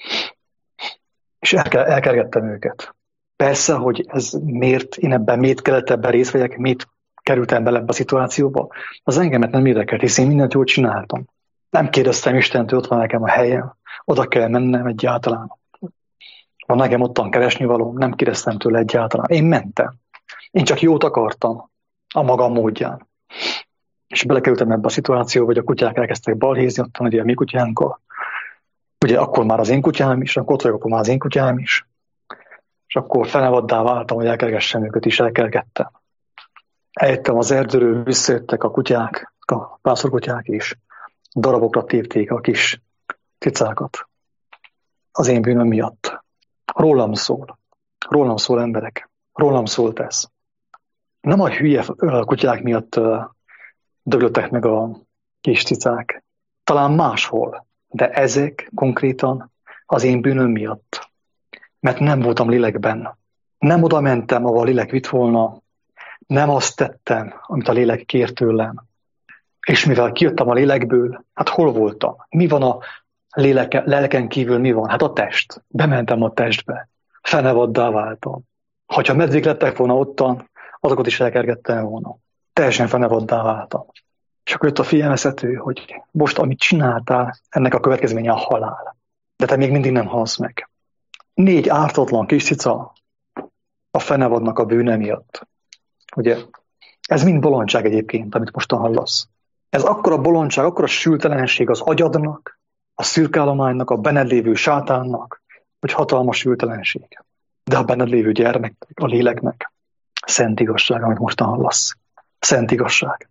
És elke- elkergettem őket. Persze, hogy ez miért, én ebben miért kellett ebben részt vegyek, miért kerültem bele ebbe a szituációba, az engemet nem érdekelt, hiszen én mindent jól csináltam. Nem kérdeztem Istentől, ott van nekem a helyem, oda kell mennem egyáltalán. Van nekem ottan keresni való, nem kérdeztem tőle egyáltalán. Én mentem. Én csak jót akartam a magam módján. És belekerültem ebbe a szituációba, hogy a kutyák elkezdtek balhézni, ottan ugye a mi kutyánkkal. Ugye akkor már az én kutyám is, akkor ott vagyok, akkor már az én kutyám is. És akkor fenevaddá váltam, hogy elkergessem őket is, elkergettem. Eljöttem az erdőről, visszajöttek a kutyák, a pásztorkutyák is. Darabokra tépték a kis cicákat. Az én bűnöm miatt. Rólam szól. Rólam szól, emberek. Rólam szólt ez. Nem a hülye kutyák miatt döglöttek meg a kis cicák. Talán máshol. De ezek konkrétan az én bűnöm miatt. Mert nem voltam lélekben. Nem oda mentem, ahol a lélek vitt volna. Nem azt tettem, amit a lélek kért tőlem. És mivel kijöttem a lélekből, hát hol voltam? Mi van a léleke, lelken kívül, mi van? Hát a test. Bementem a testbe. Fenevaddá váltam. Ha medvék lettek volna ottan, azokat is elkergettem volna. Teljesen fenevaddá váltam. És akkor jött a figyelmeztető, hogy most, amit csináltál, ennek a következménye a halál. De te még mindig nem halsz meg. Négy ártatlan kis cica a fenevadnak a bűne miatt. Ugye? Ez mind bolondság egyébként, amit mostan hallasz. Ez akkora bolondság, akkora sültelenség az agyadnak, a szürkállománynak, a benned lévő sátánnak, hogy hatalmas sültelenség. de a benned lévő gyermeknek, a léleknek szent igazság, amit mostan hallasz. Szent igazság.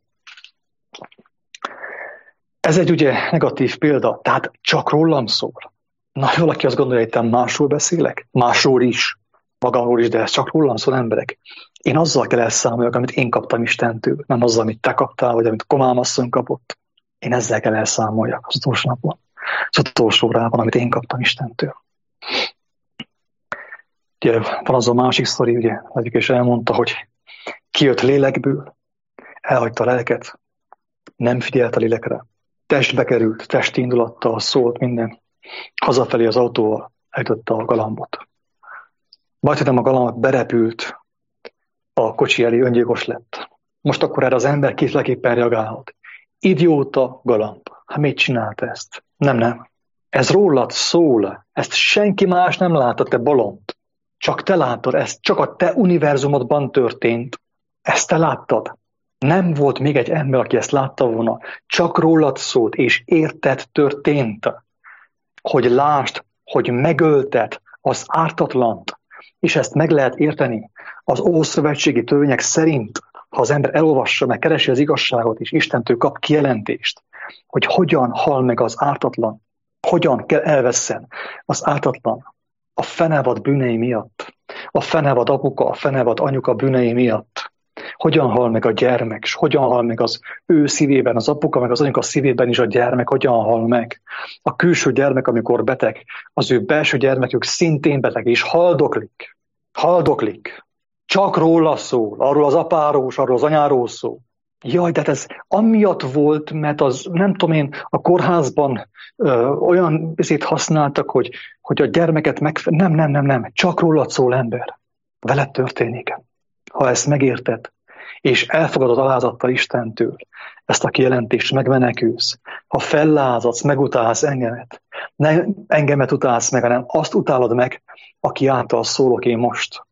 Ez egy ugye negatív példa, tehát csak rólam szól. Na, valaki azt gondolja, hogy én másról beszélek, másról is, magamról is, de ez csak rólam szól, emberek. Én azzal kell elszámoljak, amit én kaptam Istentől, nem azzal, amit te kaptál, vagy amit Komámasszony kapott. Én ezzel kell elszámoljak az utolsó napon. Az utolsó órában, amit én kaptam Istentől. Ugye, van az a másik sztori, ugye, egyik is elmondta, hogy kijött lélekből, elhagyta a lelket, nem figyelt a lélekre, testbe került, testi indulattal szólt minden, hazafelé az autóval eljutotta a galambot. Majd, hogy nem a galambot berepült, a kocsi elé, öngyilkos lett. Most akkor erre az ember kétféleképpen reagálhat. Idióta galamb. Hát mit csinált ezt? Nem, nem. Ez rólad szól. Ezt senki más nem látta, te bolond. Csak te láttad, ez csak a te univerzumodban történt. Ezt te láttad. Nem volt még egy ember, aki ezt látta volna. Csak rólad szólt, és érted történt. Hogy lásd, hogy megölted az ártatlant. És ezt meg lehet érteni az ószövetségi törvények szerint, ha az ember elolvassa, meg keresi az igazságot, és Istentől kap kijelentést, hogy hogyan hal meg az ártatlan, hogyan kell elvesszen az ártatlan a fenevad bűnei miatt, a fenevad apuka, a fenevad anyuka bűnei miatt, hogyan hal meg a gyermek, és hogyan hal meg az ő szívében, az apuka, meg az anyuka szívében is a gyermek, hogyan hal meg. A külső gyermek, amikor beteg, az ő belső gyermekük szintén beteg, és haldoklik. Haldoklik. Csak róla szól, arról az apáról, arról az anyáról szól. Jaj, de ez amiatt volt, mert az, nem tudom én, a kórházban ö, olyan bizét használtak, hogy, hogy a gyermeket megfe... Nem, nem, nem, nem. Csak rólad szól, ember. Veled történik. Ha ezt megérted, és elfogadod alázattal Istentől, ezt a kijelentést megmenekülsz, ha fellázadsz, megutálsz engemet, ne engemet utálsz meg, hanem azt utálod meg, aki által szólok én most.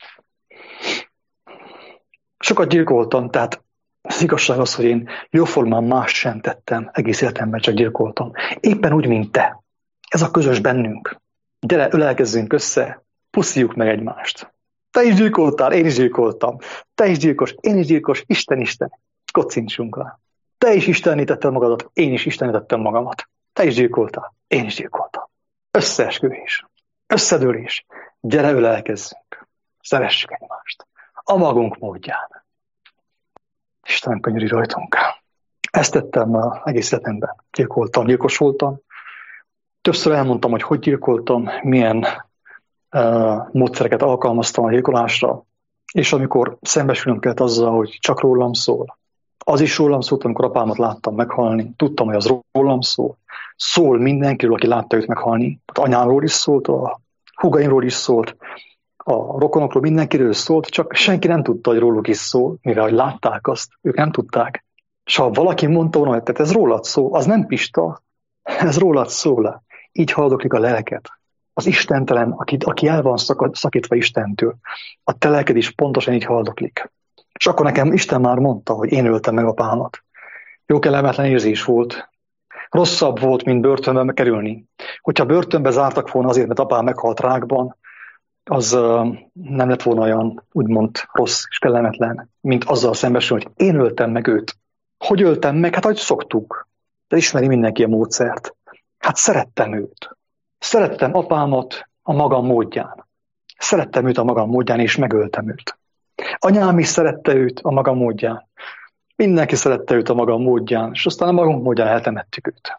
Sokat gyilkoltam, tehát az igazság az, hogy én jóformán más sem tettem, egész életemben csak gyilkoltam. Éppen úgy, mint te. Ez a közös bennünk. Gyere, ölelkezzünk össze, puszíjuk meg egymást. Te is gyilkoltál, én is gyilkoltam. Te is gyilkos, én is gyilkos, Isten, Isten. Kocincsunk rá. Te is istenítetted magadat, én is istenítettem magamat. Te is gyilkoltál, én is gyilkoltam. Összeesküvés, összedőlés. Gyere, ölelkezzünk. Szeressük egymást. A magunk módján. Istenem, könyörülj rajtunk. Ezt tettem egész életemben. Gyilkoltam, gyilkos voltam. Többször elmondtam, hogy hogy gyilkoltam, milyen uh, módszereket alkalmaztam a gyilkolásra, és amikor szembesülünk kellett azzal, hogy csak rólam szól, az is rólam szólt, amikor apámat láttam meghalni, tudtam, hogy az rólam szól. Szól mindenkiről, aki látta őt meghalni. Az anyámról is szólt, a húgaimról is szólt, a rokonokról mindenkiről szólt, csak senki nem tudta, hogy róluk is szól, mivel hogy látták azt, ők nem tudták. És ha valaki mondta volna, hogy ez rólad szól, az nem Pista, ez rólad szól. Így haldoklik a lelket. Az istentelen, aki, aki el van szakítva Istentől, a te lelked is pontosan így haldoklik. És akkor nekem Isten már mondta, hogy én öltem meg apámat. Jó kellemetlen érzés volt. Rosszabb volt, mint börtönbe kerülni. Hogyha börtönbe zártak volna azért, mert apám meghalt rákban, az uh, nem lett volna olyan, úgymond rossz és kellemetlen, mint azzal szembesül, hogy én öltem meg őt. Hogy öltem meg? Hát ahogy szoktuk. De ismeri mindenki a módszert. Hát szerettem őt. Szerettem apámat a magam módján. Szerettem őt a magam módján, és megöltem őt. Anyám is szerette őt a maga módján. Mindenki szerette őt a maga módján, és aztán a magunk módján eltemettük őt.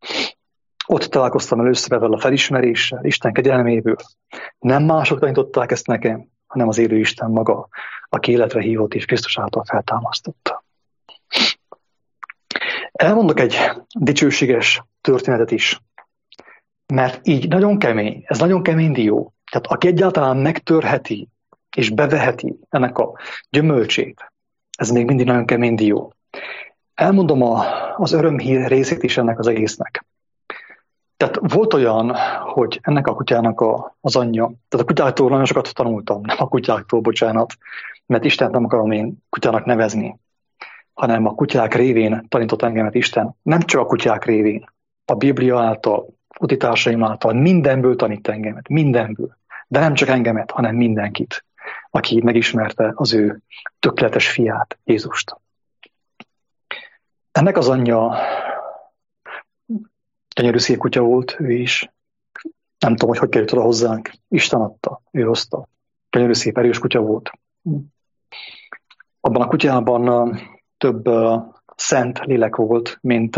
Ott találkoztam először ezzel a felismeréssel, Isten kegyelméből. Nem mások tanították ezt nekem, hanem az élő Isten maga, aki életre hívott és Krisztus által feltámasztotta. Elmondok egy dicsőséges történetet is, mert így nagyon kemény, ez nagyon kemény dió. Tehát aki egyáltalán megtörheti és beveheti ennek a gyümölcsét, ez még mindig nagyon kemény dió. Elmondom a, az örömhír részét is ennek az egésznek. Tehát volt olyan, hogy ennek a kutyának a, az anyja, tehát a kutyáktól nagyon sokat tanultam, nem a kutyáktól, bocsánat, mert Istent nem akarom én kutyának nevezni, hanem a kutyák révén tanított engemet Isten. Nem csak a kutyák révén, a Biblia által, utitársaim által, mindenből tanít engemet, mindenből. De nem csak engemet, hanem mindenkit, aki megismerte az ő tökéletes fiát, Jézust. Ennek az anyja gyönyörű szép kutya volt, ő is. Nem tudom, hogy hogy került oda hozzánk. Isten adta, ő hozta. Gyönyörű szép erős kutya volt. Abban a kutyában több szent lélek volt, mint,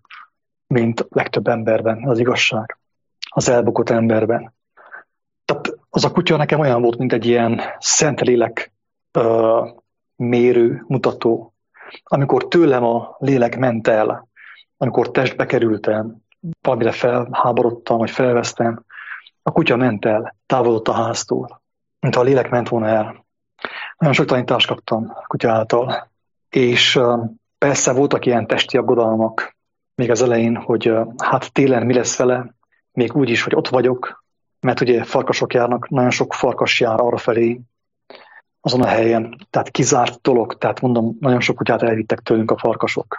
mint legtöbb emberben, az igazság. Az elbukott emberben. Tehát az a kutya nekem olyan volt, mint egy ilyen szent lélek uh, mérő, mutató. Amikor tőlem a lélek ment el, amikor testbe kerültem, valamire felháborodtam, vagy felvesztem, a kutya ment el, távolodott a háztól, mintha a lélek ment volna el. Nagyon sok tanítást kaptam a kutya által, és uh, persze voltak ilyen testi aggodalmak még az elején, hogy uh, hát télen mi lesz vele, még úgy is, hogy ott vagyok, mert ugye farkasok járnak, nagyon sok farkas jár arrafelé azon a helyen, tehát kizárt dolog, tehát mondom, nagyon sok kutyát elvittek tőlünk a farkasok.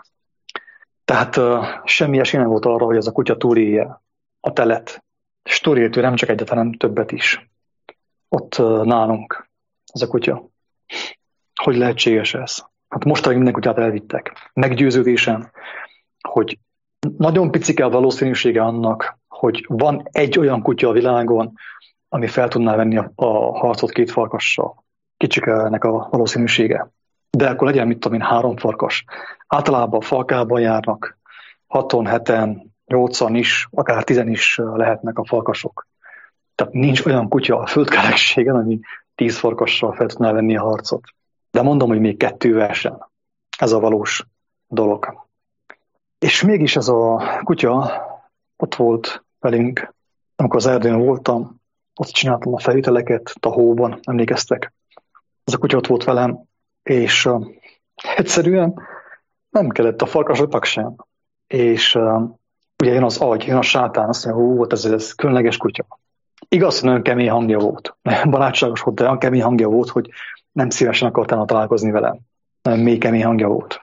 Tehát uh, semmi esély nem volt arra, hogy ez a kutya túlélje a telet, és túlélt ő nem csak egyet, hanem többet is. Ott uh, nálunk ez a kutya. Hogy lehetséges ez? Hát mostanig minden kutyát elvittek. Meggyőződésem, hogy nagyon picike a valószínűsége annak, hogy van egy olyan kutya a világon, ami fel tudná venni a, a harcot két farkassal. Kicsike ennek a valószínűsége. De akkor legyen, mit tudom én, három farkas. Általában falkában járnak, haton, heten, nyolcan is, akár tizen is lehetnek a farkasok. Tehát nincs olyan kutya a földkerekségen, ami tíz farkassal fel tudná venni a harcot. De mondom, hogy még kettővel sem. Ez a valós dolog. És mégis ez a kutya ott volt velünk, amikor az erdőn voltam, ott csináltam a felvételeket, a hóban, emlékeztek. Ez a kutya ott volt velem, és uh, egyszerűen nem kellett a farkasoknak sem. És uh, ugye jön az agy, jön a sátán, azt mondja, ó, ez, ez különleges kutya. Igaz, hogy nagyon kemény hangja volt. Barátságos volt, de olyan kemény hangja volt, hogy nem szívesen akartál találkozni velem. Nagyon mély kemény hangja volt.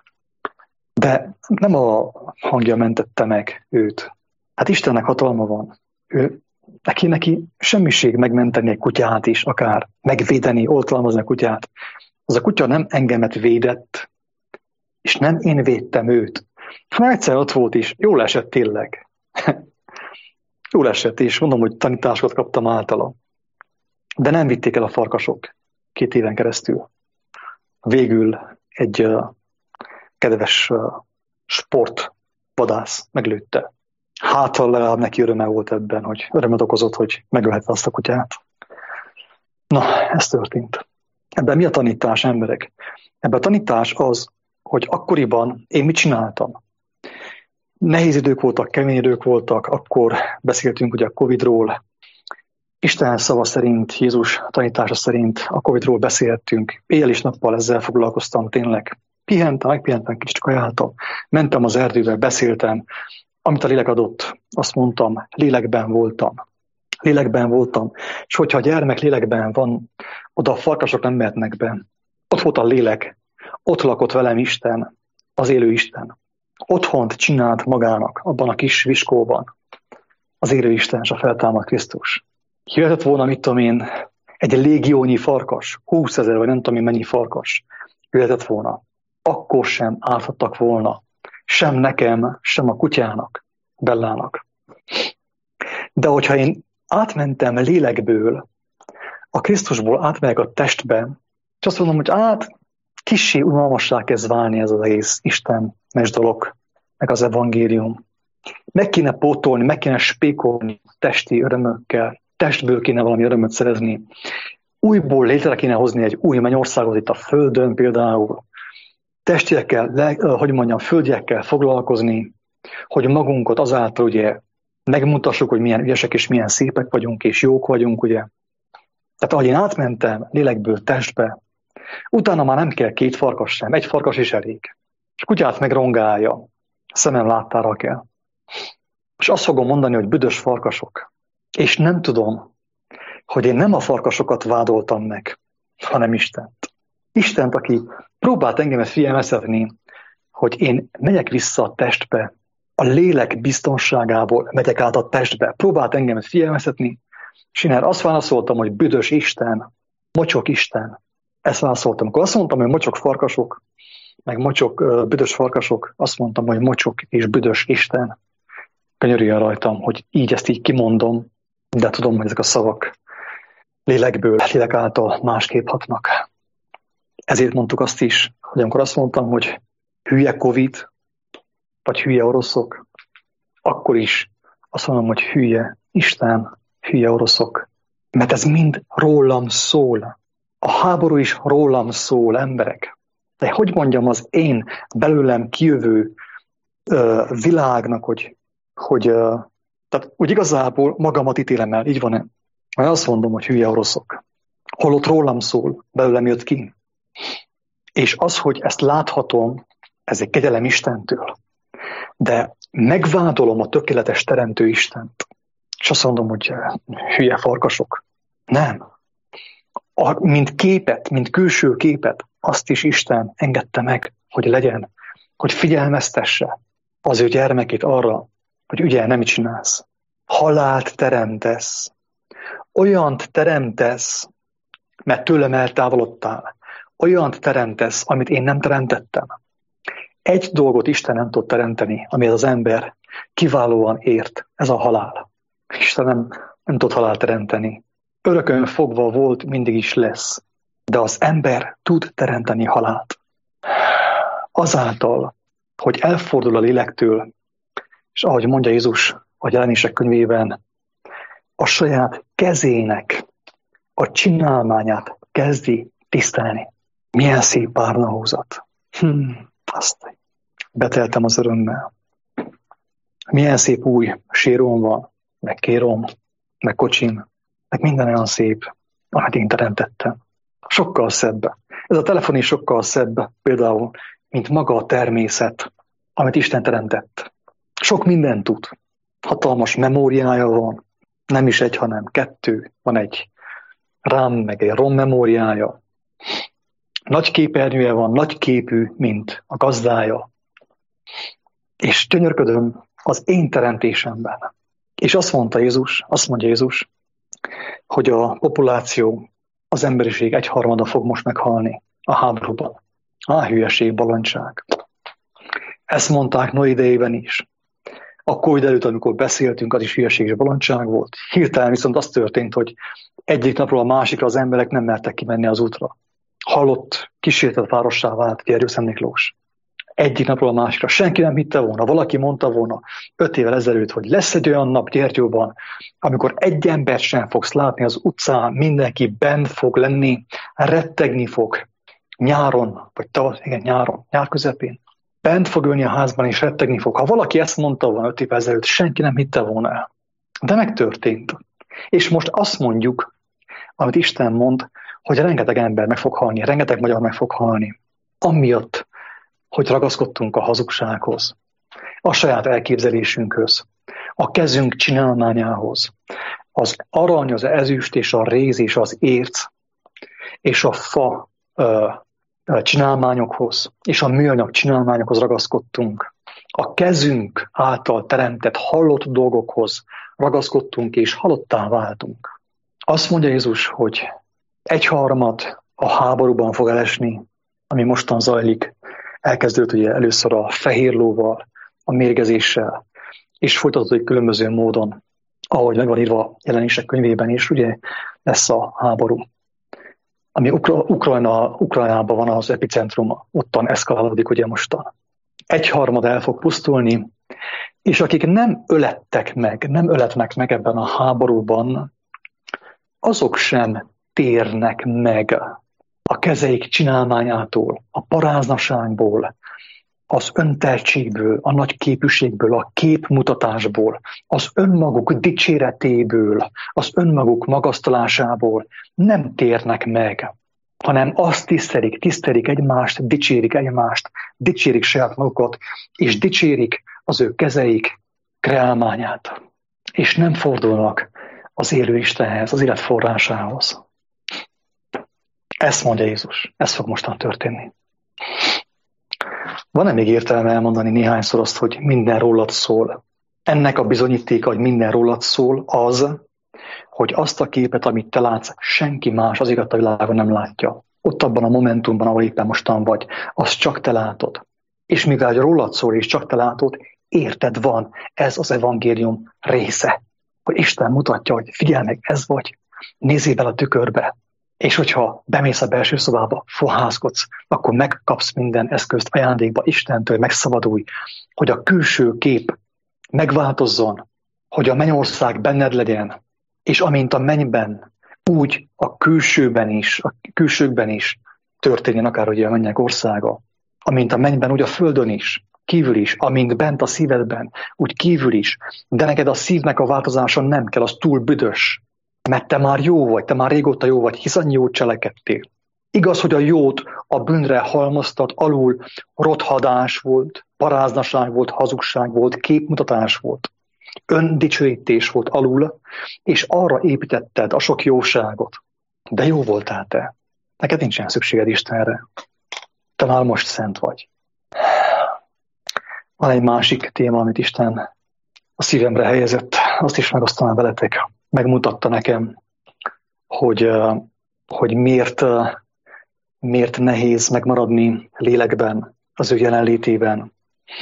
De nem a hangja mentette meg őt. Hát Istennek hatalma van. Ő, neki, neki semmiség megmenteni egy kutyát is, akár megvédeni, oltalmazni a kutyát. Az a kutya nem engemet védett, és nem én védtem őt. hanem egyszer ott volt is. Jól esett tényleg. Jól esett, és mondom, hogy tanításokat kaptam általa. De nem vitték el a farkasok két éven keresztül. Végül egy uh, kedves uh, sportvadász meglőtte. Hát, ha legalább neki öröme volt ebben, hogy örömet okozott, hogy megölhette azt a kutyát. Na, ez történt. Ebben mi a tanítás, emberek? Ebben a tanítás az, hogy akkoriban én mit csináltam. Nehéz idők voltak, kemény idők voltak, akkor beszéltünk ugye a Covidról. Isten szava szerint, Jézus tanítása szerint a Covidról beszéltünk. Éjjel és nappal ezzel foglalkoztam tényleg. Pihentem, megpihentem, kicsit kajáltam. Mentem az erdőbe, beszéltem. Amit a lélek adott, azt mondtam, lélekben voltam. Lélekben voltam. És hogyha a gyermek lélekben van, oda a farkasok nem mehetnek be. Ott volt a lélek. Ott lakott velem Isten, az élő Isten. Otthont csinált magának, abban a kis viskóban. Az élő Isten és a feltámadt Krisztus. Jöhetett volna, mit tudom én, egy légiónyi farkas, húszezer, vagy nem tudom én mennyi farkas. Jöhetett volna. Akkor sem árthattak volna. Sem nekem, sem a kutyának, Bellának. De hogyha én átmentem lélekből, a Krisztusból átmegyek a testbe, és azt mondom, hogy át kissé unalmassá kezd válni ez az egész Istenes dolog, meg az evangélium. Meg kéne pótolni, meg kéne spékolni testi örömökkel, testből kéne valami örömöt szerezni. Újból létre kéne hozni egy új mennyországot itt a Földön például. Testiekkel, le, hogy mondjam, földiekkel foglalkozni, hogy magunkat azáltal ugye megmutassuk, hogy milyen ügyesek és milyen szépek vagyunk és jók vagyunk, ugye. Tehát ahogy én átmentem lélekből testbe, utána már nem kell két farkas sem, egy farkas is elég. És kutyát megrongálja, szemem láttára kell. És azt fogom mondani, hogy büdös farkasok. És nem tudom, hogy én nem a farkasokat vádoltam meg, hanem Istent. Istent, aki próbált engemet figyelmeztetni, hogy én megyek vissza a testbe, a lélek biztonságából megyek át a testbe. Próbált engemet figyelmeztetni, És én azt válaszoltam, hogy büdös Isten, mocsok Isten. Ezt válaszoltam. Akkor azt mondtam, hogy mocsok farkasok, meg mocsok, büdös farkasok, azt mondtam, hogy mocsok és büdös Isten. Könyörüljön rajtam, hogy így ezt így kimondom, de tudom, hogy ezek a szavak lélekből, lélek által másképp hatnak. Ezért mondtuk azt is, hogy amikor azt mondtam, hogy hülye Covid, vagy hülye oroszok, akkor is azt mondom, hogy hülye Isten, hülye oroszok. Mert ez mind rólam szól. A háború is rólam szól, emberek. De hogy mondjam, az én belőlem kijövő uh, világnak, hogy, hogy uh, tehát úgy igazából magamat ítélem el, így van-e? Mert azt mondom, hogy hülye oroszok. Holott rólam szól, belőlem jött ki. És az, hogy ezt láthatom, ez egy kegyelem Istentől. De megvádolom a tökéletes teremtő Istent. És azt mondom, hogy hülye farkasok. Nem. A, mint képet, mint külső képet, azt is Isten engedte meg, hogy legyen, hogy figyelmeztesse az ő gyermekét arra, hogy ugye nem csinálsz. Halált teremtesz. Olyant teremtesz, mert tőlem eltávolodtál. Olyant teremtesz, amit én nem teremtettem. Egy dolgot Isten nem tud teremteni, amihez az ember kiválóan ért, ez a halál. Isten nem, nem tud halált teremteni. Örökön fogva volt, mindig is lesz. De az ember tud teremteni halált. Azáltal, hogy elfordul a lélektől, és ahogy mondja Jézus a Jelenések könyvében, a saját kezének a csinálmányát kezdi tisztelni. Milyen szép párnahúzat. Hmm, azt beteltem az örömmel. Milyen szép új séróm van, meg kérom, meg kocsim, meg minden olyan szép, amit én teremtettem. Sokkal szebb. Ez a telefon is sokkal szebb például, mint maga a természet, amit Isten teremtett. Sok mindent tud. Hatalmas memóriája van. Nem is egy, hanem kettő. Van egy RAM, meg egy ROM memóriája. Nagy képernyője van, nagy képű, mint a gazdája. És gyönyörködöm az én teremtésemben. És azt mondta Jézus, azt mondja Jézus, hogy a populáció, az emberiség egyharmada fog most meghalni a háborúban. Á, hülyeség, balancság. Ezt mondták Noé idejében is. A Covid előtt, amikor beszéltünk, az is hülyeség és balancság volt. Hirtelen viszont az történt, hogy egyik napról a másikra az emberek nem mertek kimenni az útra. Halott, kísértett várossá vált Gerjő-Szent Miklós. Egyik napról a másikra. Senki nem hitte volna, valaki mondta volna öt évvel ezelőtt, hogy lesz egy olyan nap Gyergyóban, amikor egy embert sem fogsz látni az utcán, mindenki bent fog lenni, rettegni fog. Nyáron, vagy tavasz, igen, nyáron, nyár közepén. Bent fog ülni a házban és rettegni fog. Ha valaki ezt mondta volna öt évvel ezelőtt, senki nem hitte volna el. De megtörtént. És most azt mondjuk, amit Isten mond, hogy rengeteg ember meg fog halni, rengeteg magyar meg fog halni. Amiatt, hogy ragaszkodtunk a hazugsághoz, a saját elképzelésünkhöz, a kezünk csinálmányához, az arany, az ezüst és a réz és az érc, és a fa ö, ö, csinálmányokhoz, és a műanyag csinálmányokhoz ragaszkodtunk. A kezünk által teremtett halott dolgokhoz ragaszkodtunk, és halottá váltunk. Azt mondja Jézus, hogy egyharmad a háborúban fog elesni, ami mostan zajlik. Elkezdődött ugye először a fehér lóval, a mérgezéssel, és folytatódik különböző módon, ahogy meg van írva a Jelenések könyvében is, ugye lesz a háború. Ami Ukra- Ukrajna, Ukrajnában van az epicentruma, ottan eszkalálódik ugye mostan. Egyharmad el fog pusztulni, és akik nem ölettek meg, nem öletnek meg ebben a háborúban, azok sem térnek meg a kezeik csinálmányától, a paráznaságból, az önteltségből, a nagy képűségből, a képmutatásból, az önmaguk dicséretéből, az önmaguk magasztalásából nem térnek meg, hanem azt tisztelik, tisztelik egymást, dicsérik egymást, dicsérik saját magukat, és dicsérik az ő kezeik kreálmányát. És nem fordulnak az élő Istenhez, az élet forrásához. Ezt mondja Jézus. Ez fog mostan történni. Van-e még értelme elmondani néhányszor azt, hogy minden rólad szól? Ennek a bizonyítéka, hogy minden rólad szól, az, hogy azt a képet, amit te látsz, senki más az igaz a világon nem látja. Ott abban a momentumban, ahol éppen mostan vagy, azt csak te látod. És mivel rólad szól, és csak te látod, érted van, ez az evangélium része. Hogy Isten mutatja, hogy figyelj meg, ez vagy, nézzél bele a tükörbe. És hogyha bemész a belső szobába, fohászkodsz, akkor megkapsz minden eszközt ajándékba Istentől, megszabadulj, hogy a külső kép megváltozzon, hogy a mennyország benned legyen, és amint a mennyben, úgy a külsőben is, a külsőkben is történjen akár ugye a mennyek országa, amint a mennyben, úgy a földön is, kívül is, amint bent a szívedben, úgy kívül is, de neked a szívnek a változása nem kell, az túl büdös, mert te már jó vagy, te már régóta jó vagy, hiszen jót cselekedtél. Igaz, hogy a jót a bűnre halmoztat, alul rothadás volt, paráznaság volt, hazugság volt, képmutatás volt, öndicsőítés volt alul, és arra építetted a sok jóságot. De jó voltál te. Neked nincsen szükséged Istenre. Te már most szent vagy. Van egy másik téma, amit Isten a szívemre helyezett, azt is megosztanám veletek. Megmutatta nekem, hogy, hogy miért, miért nehéz megmaradni lélekben, az ő jelenlétében.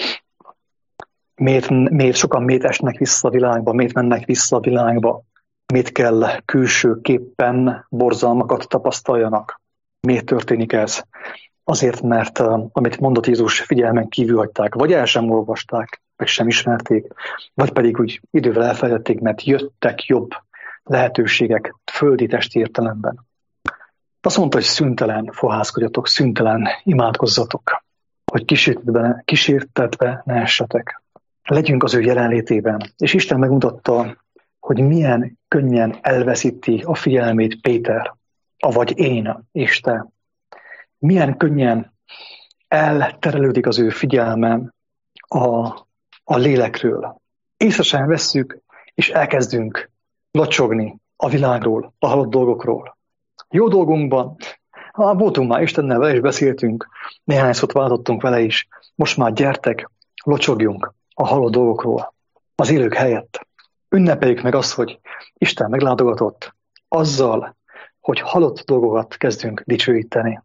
Miért, miért sokan miért esnek vissza a világba, miért mennek vissza a világba, miért kell külsőképpen borzalmakat tapasztaljanak. Miért történik ez? Azért, mert amit mondott Jézus, figyelmen kívül hagyták, vagy el sem olvasták, meg sem ismerték, vagy pedig úgy idővel elfelejtették, mert jöttek jobb lehetőségek földi testi értelemben. Azt mondta, hogy szüntelen fohászkodjatok, szüntelen imádkozzatok, hogy kísértetve, kísértetve ne essetek. Legyünk az ő jelenlétében. És Isten megmutatta, hogy milyen könnyen elveszíti a figyelmét Péter, avagy én és te. Milyen könnyen elterelődik az ő figyelmem a, a lélekről. Észre sem vesszük, és elkezdünk locsogni a világról, a halott dolgokról. Jó dolgunkban, ha voltunk már Istennel, vele is beszéltünk, néhány szót váltottunk vele is, most már gyertek, locsogjunk a halott dolgokról, az élők helyett. Ünnepeljük meg azt, hogy Isten meglátogatott azzal, hogy halott dolgokat kezdünk dicsőíteni.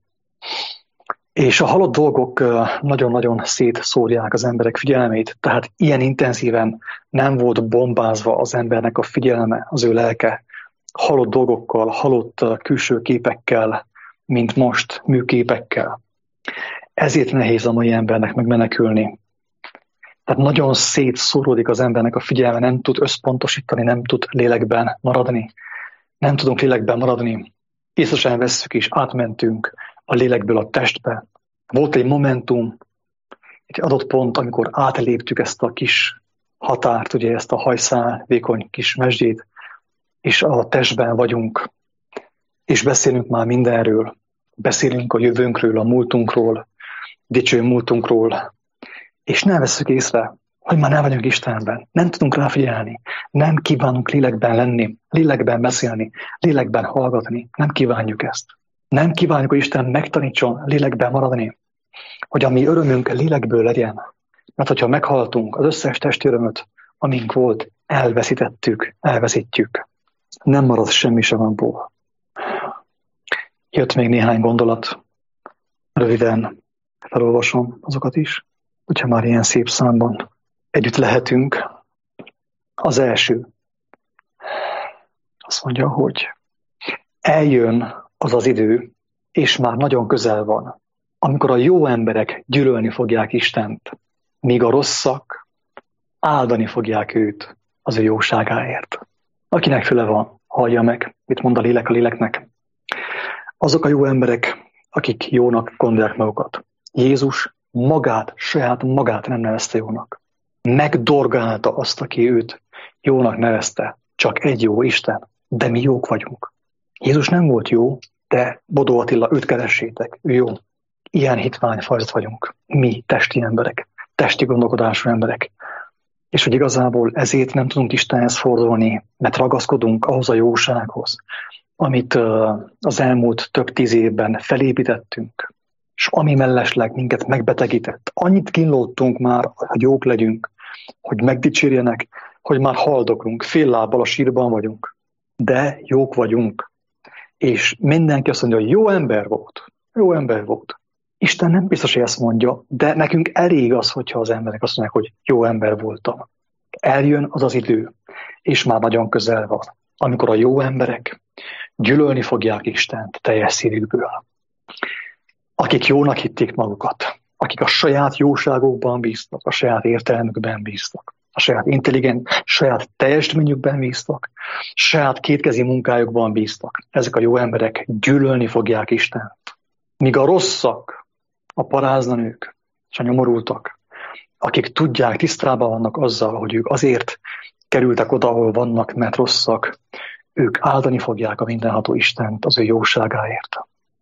És a halott dolgok nagyon-nagyon szétszórják az emberek figyelmét, tehát ilyen intenzíven nem volt bombázva az embernek a figyelme, az ő lelke, halott dolgokkal, halott külső képekkel, mint most, műképekkel. Ezért nehéz a mai embernek megmenekülni. Tehát nagyon szétszóródik az embernek a figyelme, nem tud összpontosítani, nem tud lélekben maradni. Nem tudunk lélekben maradni. Észre sem vesszük és átmentünk a lélekből a testbe. Volt egy momentum, egy adott pont, amikor átléptük ezt a kis határt, ugye ezt a hajszál vékony kis mesdjét, és a testben vagyunk, és beszélünk már mindenről. Beszélünk a jövőnkről, a múltunkról, dicső múltunkról, és nem vesszük észre, hogy már nem vagyunk Istenben. Nem tudunk ráfigyelni, nem kívánunk lélekben lenni, lélekben beszélni, lélekben hallgatni. Nem kívánjuk ezt. Nem kívánjuk, hogy Isten megtanítson lélekben maradni, hogy a mi örömünk lélekből legyen. Mert hogyha meghaltunk, az összes testi örömöt, amink volt, elveszítettük, elveszítjük. Nem marad semmi sem abból. Jött még néhány gondolat. Röviden felolvasom azokat is, hogyha már ilyen szép számban együtt lehetünk. Az első. Azt mondja, hogy eljön az az idő, és már nagyon közel van, amikor a jó emberek gyűlölni fogják Istent, míg a rosszak áldani fogják őt az ő jóságáért. Akinek füle van, hallja meg, mit mond a lélek a léleknek. Azok a jó emberek, akik jónak gondolják magukat. Jézus magát, saját magát nem nevezte jónak. Megdorgálta azt, aki őt jónak nevezte. Csak egy jó Isten, de mi jók vagyunk. Jézus nem volt jó, de Bodó Attila, őt keressétek, ő jó. Ilyen hitvány fajzat vagyunk. Mi testi emberek, testi gondolkodású emberek. És hogy igazából ezért nem tudunk Istenhez fordulni, mert ragaszkodunk ahhoz a jósághoz, amit az elmúlt több tíz évben felépítettünk, és ami mellesleg minket megbetegített. Annyit kínlódtunk már, hogy jók legyünk, hogy megdicsérjenek, hogy már haldoklunk, fél lábbal a sírban vagyunk. de jók vagyunk. És mindenki azt mondja, hogy jó ember volt. Jó ember volt. Isten nem biztos, hogy ezt mondja, de nekünk elég az, hogyha az emberek azt mondják, hogy jó ember voltam. Eljön az az idő, és már nagyon közel van, amikor a jó emberek gyűlölni fogják Istent teljes szívükből. Akik jónak hitték magukat, akik a saját jóságokban bíztak, a saját értelmükben bíztak, a saját intelligens, saját teljesítményükben bíztak, saját kétkezi munkájukban bíztak. Ezek a jó emberek gyűlölni fogják Istent. Míg a rosszak, a paráznanők és a nyomorultak, akik tudják, tisztában vannak azzal, hogy ők azért kerültek oda, ahol vannak, mert rosszak, ők áldani fogják a mindenható Istent az ő jóságáért.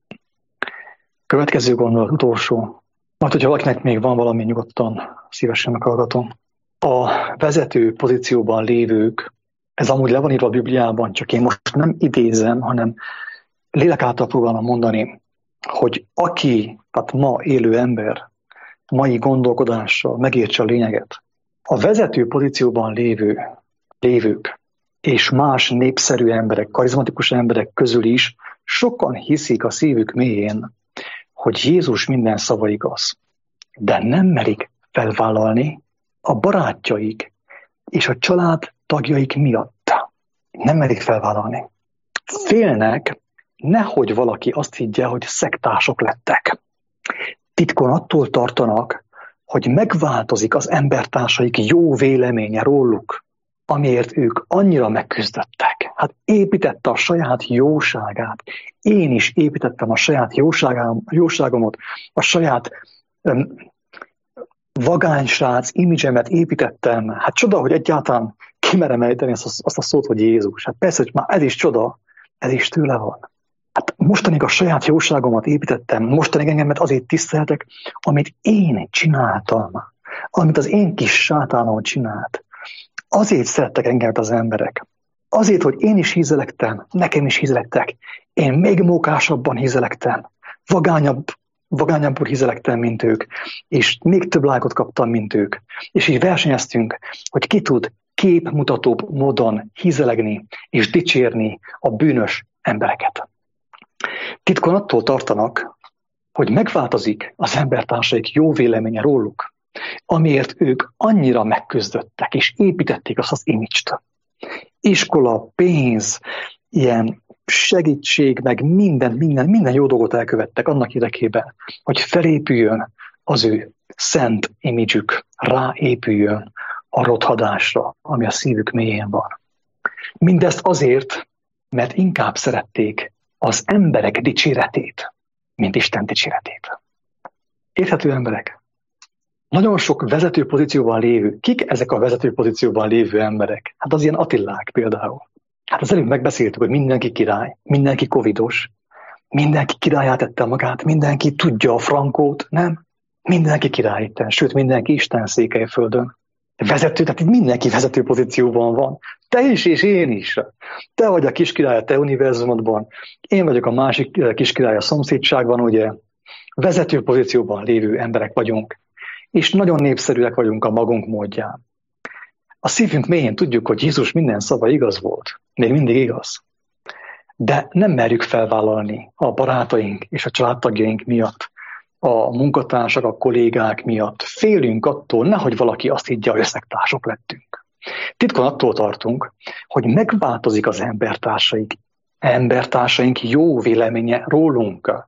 Következő gondolat, utolsó. Majd, hogyha valakinek még van valami, nyugodtan szívesen meghallgatom. A vezető pozícióban lévők, ez amúgy le van írva a Bibliában, csak én most nem idézem, hanem lélek által próbálom mondani, hogy aki, tehát ma élő ember, mai gondolkodással megértse a lényeget, a vezető pozícióban lévő, lévők és más népszerű emberek, karizmatikus emberek közül is sokan hiszik a szívük mélyén, hogy Jézus minden szava igaz, de nem merik felvállalni a barátjaik és a család tagjaik miatt. Nem merik felvállalni. Félnek, nehogy valaki azt higgye, hogy szektások lettek. Titkon attól tartanak, hogy megváltozik az embertársaik jó véleménye róluk, amiért ők annyira megküzdöttek. Hát építette a saját jóságát. Én is építettem a saját jóságomat, a saját um, vagánysrác imidzsemet építettem. Hát csoda, hogy egyáltalán kimerem ejteni azt, azt a szót, hogy Jézus. Hát persze, hogy már ez is csoda, ez is tőle van. Hát mostanig a saját jóságomat építettem, mostanig engemet azért tiszteltek, amit én csináltam, amit az én kis sátánom csinált. Azért szerettek engemet az emberek. Azért, hogy én is hízelektem, nekem is hízelektek. Én még mókásabban hízelektem, vagányabb, vagányabbul hízelektem, mint ők, és még több lájkot kaptam, mint ők. És így versenyeztünk, hogy ki tud képmutatóbb módon hízelegni és dicsérni a bűnös embereket. Titkon attól tartanak, hogy megváltozik az embertársaik jó véleménye róluk, amiért ők annyira megküzdöttek, és építették azt az image-t. Iskola, pénz, ilyen segítség, meg minden, minden, minden jó dolgot elkövettek annak érdekében, hogy felépüljön az ő szent imidzsük, ráépüljön a rothadásra, ami a szívük mélyén van. Mindezt azért, mert inkább szerették az emberek dicséretét, mint Isten dicséretét. Érthető emberek? Nagyon sok vezető pozícióban lévő, kik ezek a vezető pozícióban lévő emberek? Hát az ilyen Attillák például. Hát az előbb megbeszéltük, hogy mindenki király, mindenki covidos, mindenki királyát tette magát, mindenki tudja a frankót, nem? Mindenki király itten, sőt mindenki Isten Székelyföldön. Vezető, tehát itt mindenki vezető pozícióban van. Te is és én is. Te vagy a kiskirály a te univerzumodban, én vagyok a másik kiskirály a szomszédságban, ugye? Vezető pozícióban lévő emberek vagyunk, és nagyon népszerűek vagyunk a magunk módján. A szívünk mélyén tudjuk, hogy Jézus minden szava igaz volt. Még mindig igaz. De nem merjük felvállalni a barátaink és a családtagjaink miatt, a munkatársak, a kollégák miatt. Félünk attól, nehogy valaki azt higgye, hogy összektársak lettünk. Titkon attól tartunk, hogy megváltozik az embertársaink, embertársaink jó véleménye rólunk.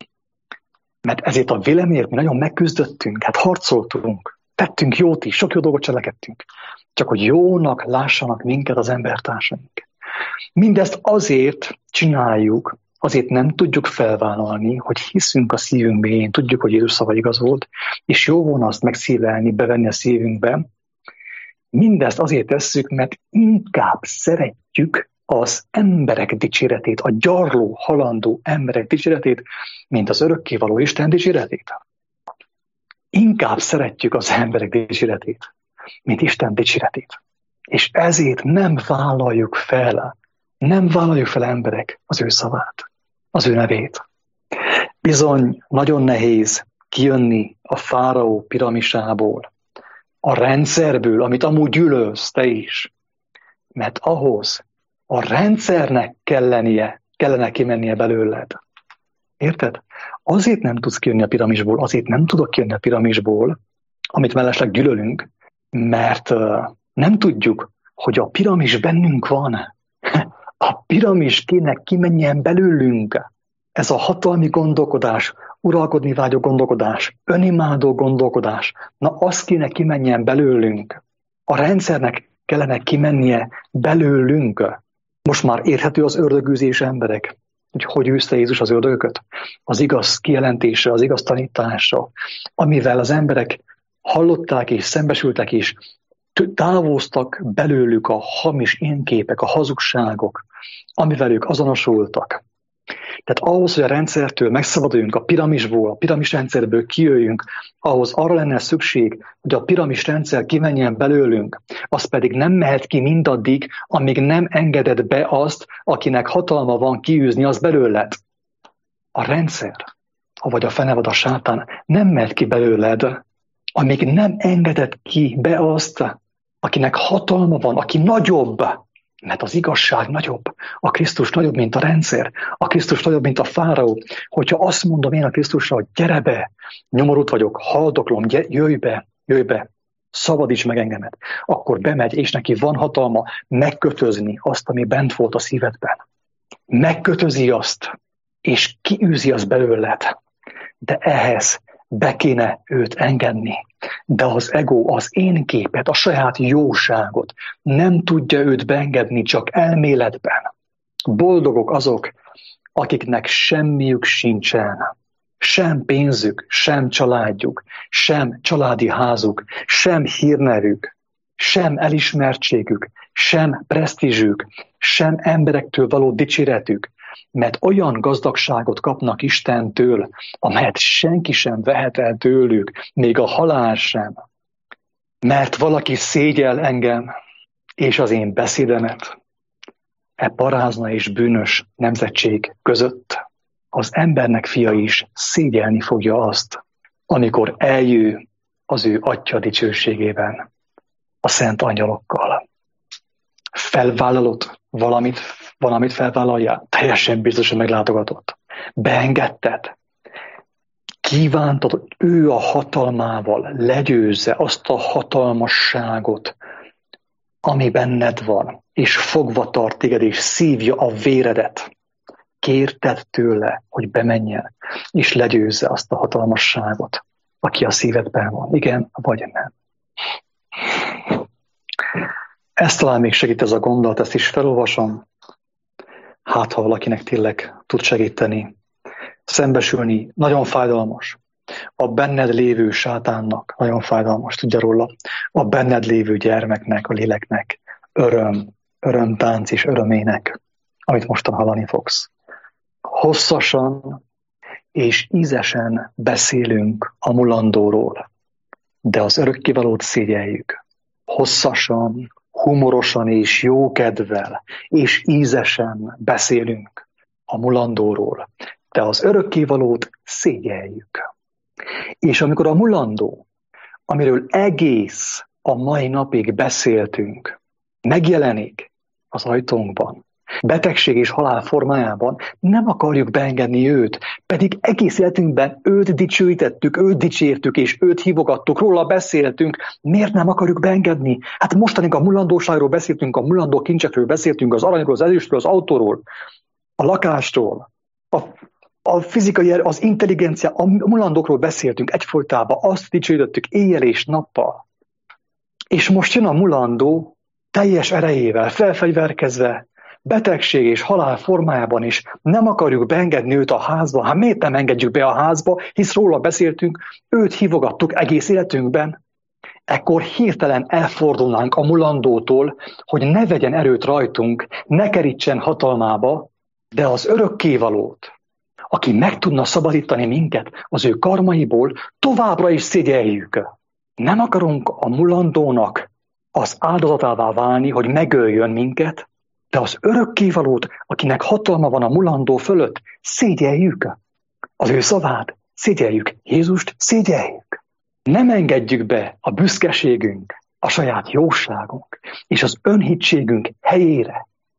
Mert ezért a véleményért mi nagyon megküzdöttünk, hát harcoltunk, tettünk jót is, sok jó dolgot cselekedtünk. Csak hogy jónak lássanak minket az embertársaink. Mindezt azért csináljuk, azért nem tudjuk felvállalni, hogy hiszünk a szívünk mélyén, tudjuk, hogy Jézus szava igaz volt, és jó volna azt megszívelni, bevenni a szívünkbe. Mindezt azért tesszük, mert inkább szeretjük az emberek dicséretét, a gyarló, halandó emberek dicséretét, mint az örökkévaló Isten dicséretét. Inkább szeretjük az emberek dicséretét, mint Isten dicséretét. És ezért nem vállaljuk fel, nem vállaljuk fel emberek az ő szavát, az ő nevét. Bizony nagyon nehéz kijönni a fáraó piramisából, a rendszerből, amit amúgy gyűlölsz te is. Mert ahhoz, A rendszernek kellenie, kellene kimennie belőled. Érted? Azért nem tudsz kijönni a piramisból, azért nem tudok kijönni a piramisból, amit mellesleg gyűlölünk, mert uh, nem tudjuk, hogy a piramis bennünk van. A piramis kéne kimenjen belőlünk. Ez a hatalmi gondolkodás, uralkodni vágyó gondolkodás, önimádó gondolkodás, na az kéne kimenjen belőlünk. A rendszernek kellene kimennie belőlünk. Most már érthető az ördögűzés, emberek, hogy hogy űzte Jézus az ördögöket? Az igaz kijelentése, az igaz tanítása, amivel az emberek hallották és szembesültek és távoztak belőlük a hamis énképek, a hazugságok, amivel ők azonosultak. Tehát ahhoz, hogy a rendszertől megszabaduljunk, a piramisból, a piramis rendszerből kijöjjünk, ahhoz arra lenne szükség, hogy a piramis rendszer kimenjen belőlünk, az pedig nem mehet ki mindaddig, amíg nem engeded be azt, akinek hatalma van kiűzni az belőled. A rendszer, vagy a fene vagy a sátán nem mehet ki belőled, amíg nem engeded ki be azt, akinek hatalma van, aki nagyobb. Mert az igazság nagyobb, a Krisztus nagyobb, mint a rendszer, a Krisztus nagyobb, mint a fáraó. Hogyha azt mondom én a Krisztusra, hogy gyere be, nyomorult vagyok, haldoklom, jöjj be, jöjj be, szabadíts meg engemet, akkor bemegy, és neki van hatalma megkötözni azt, ami bent volt a szívedben. Megkötözi azt, és kiűzi azt belőled. De ehhez be kéne őt engedni. De az ego, az én képet, a saját jóságot nem tudja őt beengedni csak elméletben. Boldogok azok, akiknek semmiük sincsen. Sem pénzük, sem családjuk, sem családi házuk, sem hírnevük, sem elismertségük, sem presztízsük, sem emberektől való dicséretük, mert olyan gazdagságot kapnak Istentől, amelyet senki sem vehet el tőlük, még a halál sem. Mert valaki szégyel engem, és az én beszédemet, e parázna és bűnös nemzetség között az embernek fia is szégyelni fogja azt, amikor eljő az ő Atya dicsőségében, a szent angyalokkal. Felvállalod valamit, valamit felvállaljál, teljesen biztosan meglátogatott. Beengedted. Kívántad, hogy ő a hatalmával legyőzze azt a hatalmasságot, ami benned van, és fogva tart téged, és szívja a véredet. Kérted tőle, hogy bemenjen, és legyőzze azt a hatalmasságot, aki a szívedben van. Igen, vagy nem. Ezt talán még segít ez a gondolat, ezt is felolvasom. Hát, ha valakinek tényleg tud segíteni. Szembesülni nagyon fájdalmas. A benned lévő sátánnak nagyon fájdalmas, tudja róla. A benned lévő gyermeknek, a léleknek öröm, örömtánc és örömének, amit mostan hallani fogsz. Hosszasan és ízesen beszélünk a mulandóról, de az örökkévalót szégyeljük. Hosszasan, humorosan és jókedvel és ízesen beszélünk a mulandóról, de az örökkévalót szégyeljük. És amikor a mulandó, amiről egész a mai napig beszéltünk, megjelenik az ajtónkban, betegség és halál formájában, nem akarjuk beengedni őt, pedig egész életünkben őt dicsőítettük, őt dicsértük, és őt hívogattuk, róla beszéltünk. Miért nem akarjuk beengedni? Hát mostanig a mulandóságról beszéltünk, a mulandó kincsekről beszéltünk, az aranyról, az ezüstről, az autóról, a lakásról, a, a fizikai, az intelligencia, a mulandókról beszéltünk egyfolytában, azt dicsőítettük éjjel és nappal. És most jön a mulandó teljes erejével, felfegyverkezve, betegség és halál formájában is nem akarjuk beengedni őt a házba. Hát miért nem engedjük be a házba, hisz róla beszéltünk, őt hívogattuk egész életünkben. Ekkor hirtelen elfordulnánk a mulandótól, hogy ne vegyen erőt rajtunk, ne kerítsen hatalmába, de az örökkévalót, aki meg tudna szabadítani minket az ő karmaiból, továbbra is szégyeljük. Nem akarunk a mulandónak az áldozatává válni, hogy megöljön minket, de az örökkévalót, akinek hatalma van a mulandó fölött, szégyeljük. Az ő szavát szégyeljük. Jézust szégyeljük. Nem engedjük be a büszkeségünk, a saját jóságunk és az önhitségünk helyére,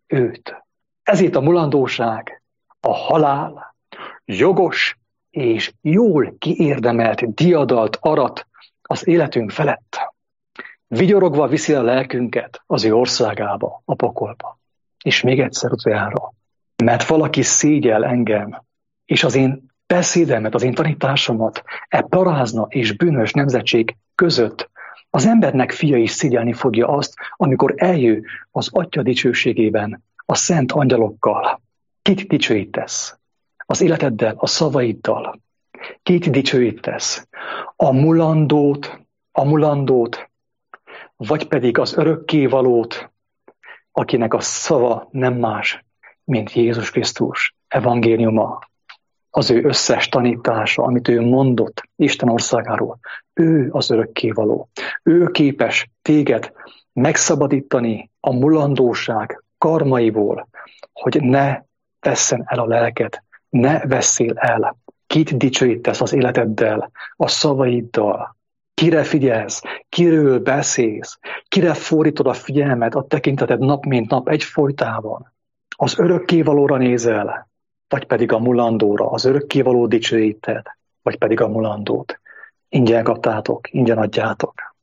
őt. Ezért a mulandóság, a halál, jogos és jól kiérdemelt diadalt arat az életünk felett. Vigyorogva viszi a lelkünket az ő országába, a pokolba. És még egyszer utoljára, mert valaki szégyel engem, és az én beszédemet, az én tanításomat e parázna és bűnös nemzetség között, az embernek fia is szégyelni fogja azt, amikor eljő az Atya dicsőségében, a szent angyalokkal. Kit dicsőítesz? Az életeddel, a szavaiddal. Kit dicsőítesz? A mulandót, a mulandót, vagy pedig az örökkévalót, akinek a szava nem más, mint Jézus Krisztus evangéliuma, az ő összes tanítása, amit ő mondott Isten országáról. Ő az örökkévaló. Ő képes téged megszabadítani a mulandóság karmaiból, hogy ne vesszen el a lelked, ne vesszél el. Kit dicsőítesz az életeddel, a szavaiddal? Kire figyelsz? Kiről beszélsz? Kire fordítod a figyelmet, a tekinteted nap mint nap egyfolytában? Az örökkévalóra nézel, vagy pedig a mulandóra? Az örökkévaló dicsőíted, vagy pedig a mulandót? Ingyen kaptátok, ingyen adjátok.